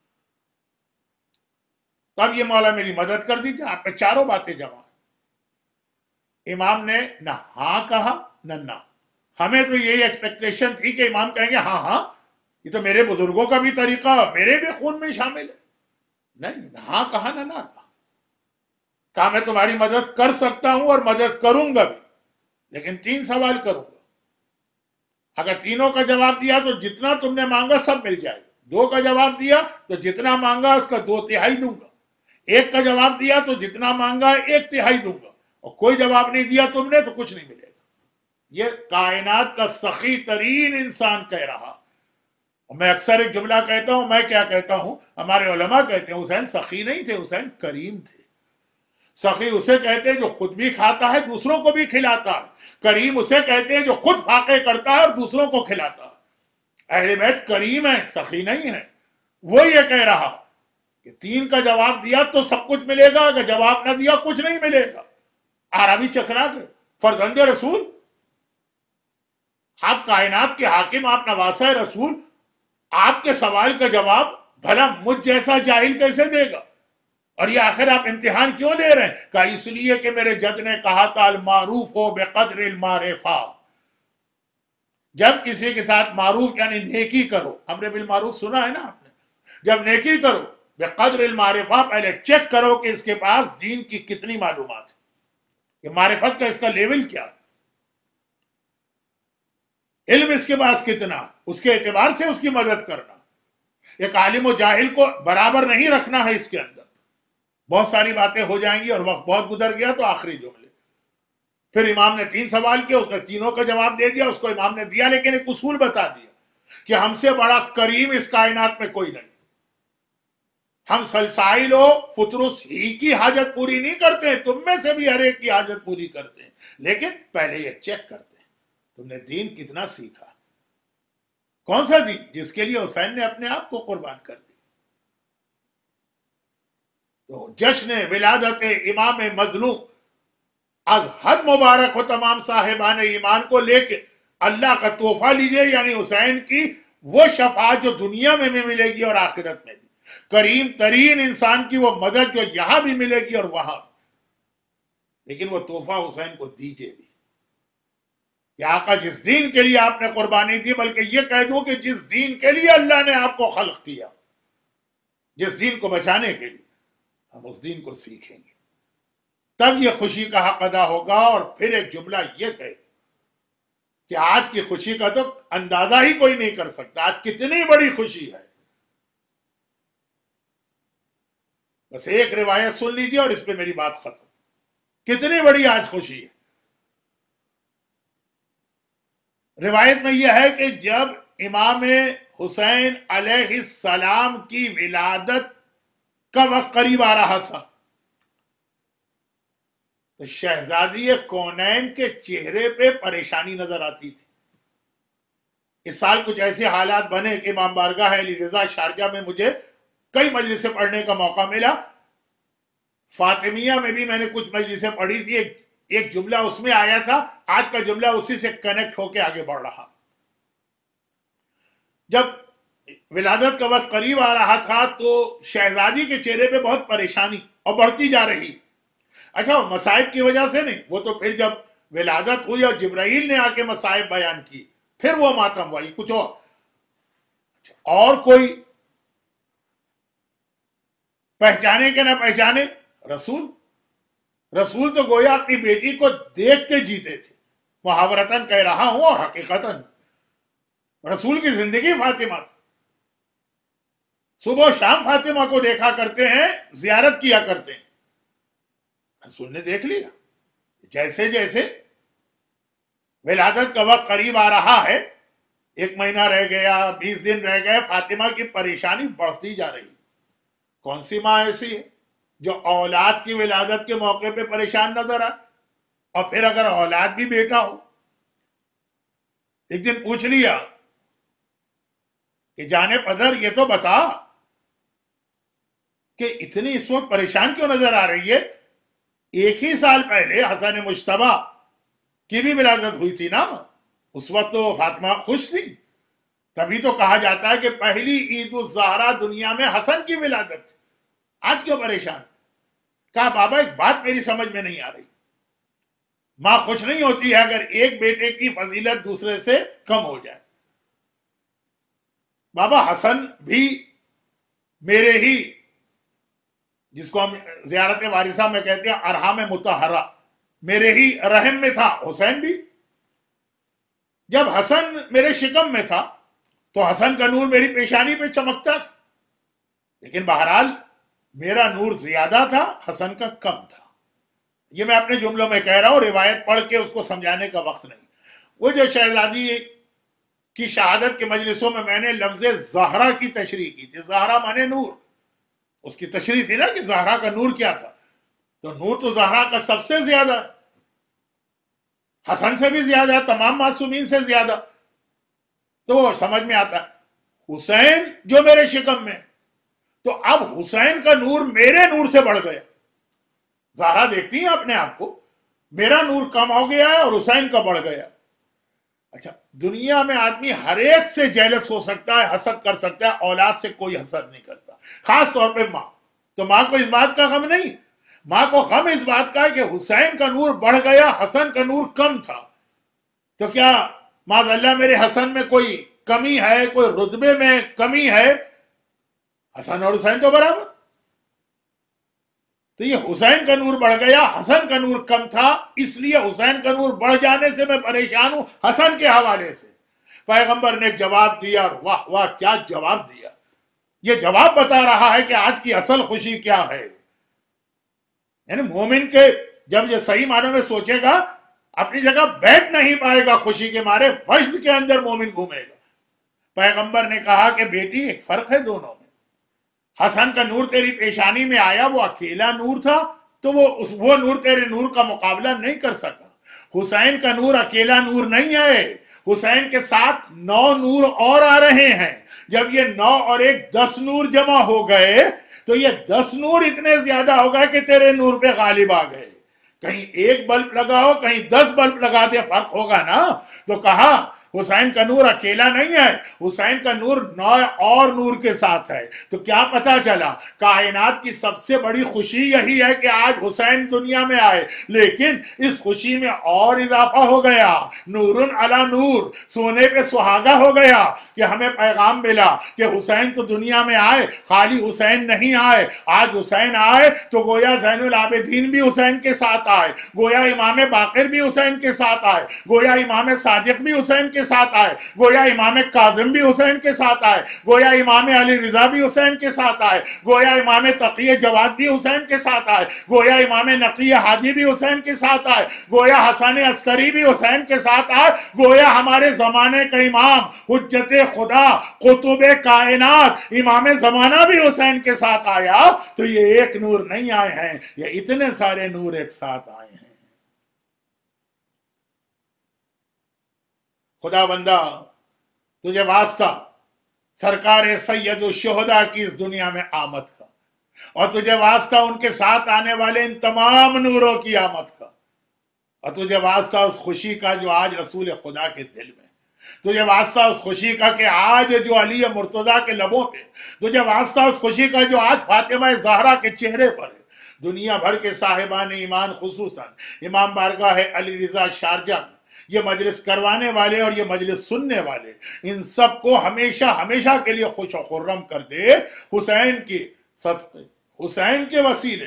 S1: تب یہ مولا میری مدد کر دیجیے، آپ میں چاروں باتیں جمع. امام نے نہ ہاں کہا نہ نہ. ہمیں تو یہی ایکسپیکٹیشن تھی کہ امام کہیں گے ہاں ہاں، یہ تو میرے بزرگوں کا بھی طریقہ، میرے بھی خون میں شامل ہے. نہیں، نہ ہاں کہا نہ نہ کہا. کہا میں تمہاری مدد کر سکتا ہوں اور مدد کروں گا بھی، لیکن تین سوال کروں گا. اگر تینوں کا جواب دیا تو جتنا تم نے مانگا سب مل جائے گا. دو کا جواب دیا تو جتنا مانگا اس کا دو تہائی دوں گا. ایک کا جواب دیا تو جتنا مانگا ایک تہائی دوں گا. اور کوئی جواب نہیں دیا تم نے تو کچھ نہیں ملے گا. یہ کائنات کا سخی ترین انسان کہہ رہا. میں اکثر ایک جملہ کہتا ہوں، میں کیا کہتا ہوں، ہمارے علماء کہتے ہیں حسین سخی نہیں تھے، حسین کریم تھے. سخی اسے کہتے ہیں جو خود بھی کھاتا ہے دوسروں کو بھی کھلاتا ہے. کریم اسے کہتے ہیں جو خود فاقے کرتا ہے اور دوسروں کو کھلاتا ہے. اہل بیت کریم ہے، سخی نہیں ہے. وہ یہ کہہ رہا کہ تین کا جواب دیا تو سب کچھ ملے گا، اگر جواب نہ دیا کچھ نہیں ملے گا. عربی چکرا گئے. فرزند رسول، آپ کائنات کے حاکم، آپ نواسہ رسول، آپ کے سوال کا جواب بھلا مجھ جیسا جاہل کیسے دے گا؟ اور یہ آخر آپ امتحان کیوں لے رہے ہیں؟ کہا اس لیے کہ میرے جد نے کہا تھا المعروف ہو بقدر المعرفہ. جب کسی کے ساتھ معروف یعنی نیکی کرو، امر بالمعروف سنا ہے نا آپ نے، جب نیکی کرو بقدر المعرفہ، پہلے چیک کرو کہ اس کے پاس دین کی کتنی معلومات ہے، کہ معرفت کا اس کا لیول کیا، علم اس کے پاس کتنا، اس کے اعتبار سے اس کی مدد کرنا۔ ایک عالم و جاہل کو برابر نہیں رکھنا ہے اس کے اندر، بہت ساری باتیں ہو جائیں گی اور وقت بہت گزر گیا تو آخری جملے، پھر امام نے تین سوال کیا، اس نے تینوں کا جواب دے دیا، اس کو امام نے دیا، لیکن ایک اصول بتا دیا کہ ہم سے بڑا کریم اس کائنات میں کوئی نہیں، ہم سلسائل و فطرس ہی کی حاجت پوری نہیں کرتے ہیں، تم میں سے بھی ہر ایک کی حاجت پوری کرتے ہیں، لیکن پہلے یہ چیک کرتے ہیں تم نے دین کتنا سیکھا، کون سا دین جس کے لیے حسین نے اپنے آپ کو قربان کر دی۔ تو جشن ولادت امام مظلوم از حد مبارک ہو تمام صاحبان ایمان کو، لے کے اللہ کا تحفہ لیجئے، یعنی حسین کی وہ شفاعت جو دنیا میں بھی ملے گی اور آخرت میں بھی، کریم ترین انسان کی وہ مدد جو یہاں بھی ملے گی اور وہاں، لیکن وہ تحفہ حسین کو دیجئے بھی کہ آقا جس دین کے لیے آپ نے قربانی دی، بلکہ یہ کہہ دوں کہ جس دین کے لیے اللہ نے آپ کو خلق کیا، جس دین کو بچانے کے لیے، ہم اس دین کو سیکھیں گے، تب یہ خوشی کا حق ادا ہوگا۔ اور پھر ایک جملہ یہ کہے کہ آج کی خوشی کا تو اندازہ ہی کوئی نہیں کر سکتا، آج کتنی بڑی خوشی ہے۔ بس ایک روایت سن لیجیے اور اس پہ میری بات ختم، کتنی بڑی آج خوشی ہے۔ روایت میں یہ ہے کہ جب امام حسین علیہ السلام کی ولادت کا وقت قریب آ رہا تھا تو شہزادی کونین کے چہرے پہ پریشانی نظر آتی تھی۔ اس سال کچھ ایسے حالات بنے کہ امام بارگاہ علی رضا شارجہ میں مجھے کئی مجلسیں پڑھنے کا موقع ملا، فاطمیہ میں بھی میں نے کچھ مجلسیں پڑھی تھی، ایک ایک جملہ اس میں آیا تھا، آج کا جملہ اسی سے کنیکٹ ہو کے آگے بڑھ رہا۔ جب ولادت کا وقت قریب آ رہا تھا تو شہزادی کے چہرے پہ بہت پریشانی اور بڑھتی جا رہی۔ اچھا وہ مصائب کی وجہ سے نہیں، وہ تو پھر جب ولادت ہوئی اور جبرائیل نے آ کے مصائب بیان کی پھر وہ ماتم ہوا، یہ کچھ اور۔ اچھا اور کوئی پہچانے کہ نہ پہچانے، رسول رسول تو گویا اپنی بیٹی کو دیکھ کے جیتے تھے، محاورتاً کہہ رہا ہوں اور حقیقتاً رسول کی زندگی فاطمہ تھی، صبح و شام فاطمہ کو دیکھا کرتے ہیں، زیارت کیا کرتے ہیں۔ رسول نے دیکھ لیا جیسے جیسے ولادت کا وقت قریب آ رہا ہے، ایک مہینہ رہ گیا، بیس دن رہ گئے، فاطمہ کی پریشانی بڑھتی جا رہی۔ کون سی ماں ایسی ہے جو اولاد کی ولادت کے موقع پہ پریشان نظر آئے، اور پھر اگر اولاد بھی بیٹا ہو؟ ایک دن پوچھ لیا کہ جانے پدر یہ تو بتا کہ اتنی اس وقت پریشان کیوں نظر آ رہی ہے؟ ایک ہی سال پہلے حسن مجتبی کی بھی ولادت ہوئی تھی نا، اس وقت تو فاطمہ خوش تھی، تبھی تو کہا جاتا ہے کہ پہلی عید الزہرا دنیا میں حسن کی ولادت تھی، آج کیوں پریشان؟ کہا بابا ایک بات میری سمجھ میں نہیں آ رہی، ماں خوش نہیں ہوتی ہے اگر ایک بیٹے کی فضیلت دوسرے سے کم ہو جائے۔ بابا حسن بھی میرے ہی، جس کو ہم زیارت وارثہ میں کہتے ہیں ارحام مطہرہ، میرے ہی رحم میں تھا، حسین بھی۔ جب حسن میرے شکم میں تھا تو حسن کا نور میری پیشانی پہ چمکتا تھا، لیکن بہرحال میرا نور زیادہ تھا، حسن کا کم تھا۔ یہ میں اپنے جملوں میں کہہ رہا ہوں، روایت پڑھ کے اس کو سمجھانے کا وقت نہیں۔ وہ جو شہزادی کی شہادت کے مجلسوں میں میں نے لفظ زہرا کی تشریح کی تھی، زہرا مانے نور، اس کی تشریح تھی نا کہ زہرا کا نور کیا تھا، تو نور تو زہرا کا سب سے زیادہ، حسن سے بھی زیادہ، تمام معصومین سے زیادہ۔ تو سمجھ میں آتا ہے حسین جو میرے شکم میں، تو اب حسین کا نور میرے نور سے بڑھ گیا۔ زہرا دیکھتی ہیں اپنے آپ کو، میرا نور کم ہو گیا ہے اور حسین کا بڑھ گیا۔ اچھا دنیا میں آدمی ہر ایک سے جیلس ہو سکتا ہے، حسد کر سکتا ہے، اولاد سے کوئی حسد نہیں کرتا، خاص طور پہ ماں۔ تو ماں کو اس بات کا غم نہیں، ماں کو غم اس بات کا ہے کہ حسین کا نور بڑھ گیا، حسن کا نور کم تھا۔ تو کیا معاذ اللہ میرے حسن میں کوئی کمی ہے، کوئی رتبے میں کمی ہے، حسن اور حسین تو برابر. تو یہ حسین کا نور بڑھ گیا، حسن کا نور کم تھا، اس لیے حسین کا نور بڑھ جانے سے میں پریشان ہوں حسن کے حوالے سے. پیغمبر نے جواب دیا، اور واہ واہ کیا جواب دیا. یہ جواب بتا رہا ہے کہ آج کی اصل خوشی کیا ہے. یعنی مومن کے جب یہ صحیح معنوں میں سوچے گا اپنی جگہ بیٹھ نہیں پائے گا، خوشی کے مارے وجد کے اندر مومن گھومے گا. پیغمبر نے کہا کہ بیٹی ایک فرق ہے دونوں میں. حسن کا نور تیری پیشانی میں آیا، وہ اکیلا نور تھا تو وہ اس وہ نور تیرے نور کا مقابلہ نہیں کر سکا. حسین کا نور اکیلا نور نہیں ہے، حسین کے ساتھ نو نور اور آ رہے ہیں. جب یہ نو اور ایک دس نور جمع ہو گئے تو یہ دس نور اتنے زیادہ ہو گئے کہ تیرے نور پہ غالب آ گئے. کہیں ایک بلب لگاؤ کہیں دس بلب لگا دے فرق ہوگا نا. تو کہا حسین کا نور اکیلا نہیں ہے، حسین کا نور نو اور نور کے ساتھ ہے. تو کیا پتا چلا؟ کائنات کی سب سے بڑی خوشی یہی ہے کہ آج حسین دنیا میں آئے، لیکن اس خوشی میں اور اضافہ ہو گیا. نور علی نور، سونے پہ سہاگا ہو گیا کہ ہمیں پیغام ملا کہ حسین تو دنیا میں آئے، خالی حسین نہیں آئے. آج حسین آئے تو گویا زین العابدین بھی حسین کے ساتھ آئے، گویا امام باقر بھی حسین کے ساتھ آئے، گویا امام صادق بھی حسین کے ساتھ آئے، گویا امام کاظم بھی حسین کے ساتھ آئے، گویا امام علی رضا بھی حسین کے ساتھ آئے، گویا امام تقی جواد بھی حسین کے ساتھ آئے، گویا امام نقی ہادی بھی حسین کے ساتھ آئے، گویا حسن عسکری بھی حسین کے ساتھ آئے، گویا ہمارے زمانے کا امام حجت خدا قطب کائنات امام زمانہ بھی حسین کے ساتھ آیا. تو یہ ایک نور نہیں آئے ہیں، یہ اتنے سارے نور ایک ساتھ آئے ہیں. خدا بندہ تجھے واسطہ سرکار سید الشہداء کی اس دنیا میں آمد کا، اور تجھے واسطہ ان کے ساتھ آنے والے ان تمام نوروں کی آمد کا، اور تجھے واسطہ اس خوشی کا جو آج رسول خدا کے دل میں، تجھے واسطہ اس خوشی کا کہ آج جو علی مرتضیٰ کے لبوں پہ، تجھے واسطہ اس خوشی کا جو آج فاطمہ زہرا کے چہرے پر ہے. دنیا بھر کے صاحبان ایمان خصوصاً امام بارگاہ علی رضا شارجہ میں یہ مجلس کروانے والے اور یہ مجلس سننے والے، ان سب کو ہمیشہ ہمیشہ کے لیے خوش و خرم کر دے. حسین کی صدقے، حسین کے وسیلے،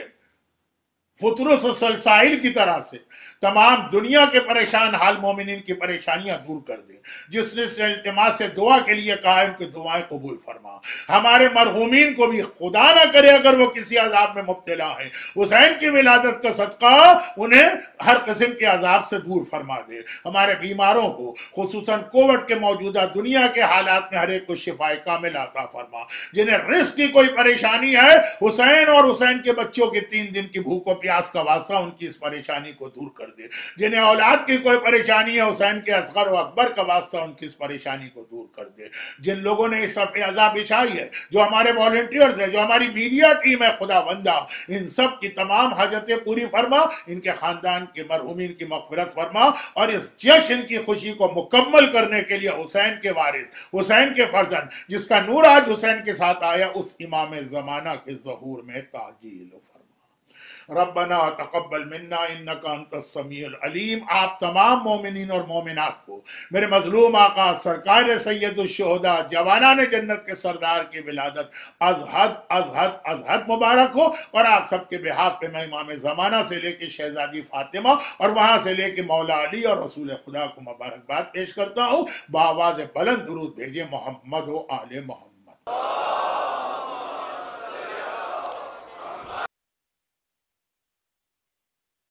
S1: فطرس و سلسائل کی طرح سے تمام دنیا کے پریشان حال مومنین کی پریشانیاں دور کر دے. جس نے سے التماس سے دعا کے لیے کہا ہے ان کی دعائیں قبول فرما. ہمارے مرحومین کو بھی خدا نہ کرے اگر وہ کسی عذاب میں مبتلا ہیں، حسین کی ولادت کا صدقہ انہیں ہر قسم کے عذاب سے دور فرما دے. ہمارے بیماروں کو خصوصاً کووڈ کے موجودہ دنیا کے حالات میں ہر ایک کو شفاء کامل عطا فرما. جنہیں رزق کی کوئی پریشانی ہے، حسین اور حسین کے بچوں کے تین دن کی بھوک و پیاس کا واسطہ ان کی اس پریشانی کو دور کر دے. جنہیں اولاد کی کوئی پریشانی ہے، حسین کے اصغر و اکبر کا واسطہ ان کی اس پریشانی کو دور کر دے. جن لوگوں نے اس صفحے عذاب بچھائی ہے، جو ہمارے والنٹیئرز ہیں، جو ہماری میڈیا ٹیم ہے، خدا بندہ ان سب کی تمام حاجتیں پوری فرما. ان کے خاندان کے مرحومین کی مغفرت فرما، اور اس جشن کی خوشی کو مکمل کرنے کے لیے حسین کے وارث، حسین کے فرزند، جس کا نور آج حسین کے ساتھ آیا، اس امام زمانہ کے ظہور میں تعجیل فرما. ربنا تقبل منا انکا انت السمیع العلیم. آپ تمام مومنین اور مومنات کو میرے مظلوم آقا سرکار سید الشہداء جوانان جنت کے سردار کی ولادت از حد از حد از حد مبارک ہو. اور آپ سب کے بہاف پہ میں امام زمانہ سے لے کے شہزادی فاطمہ اور وہاں سے لے کے مولا علی اور رسول خدا کو مبارکباد پیش کرتا ہوں. بآواز بلند درود بھیجے محمد و آل محمد.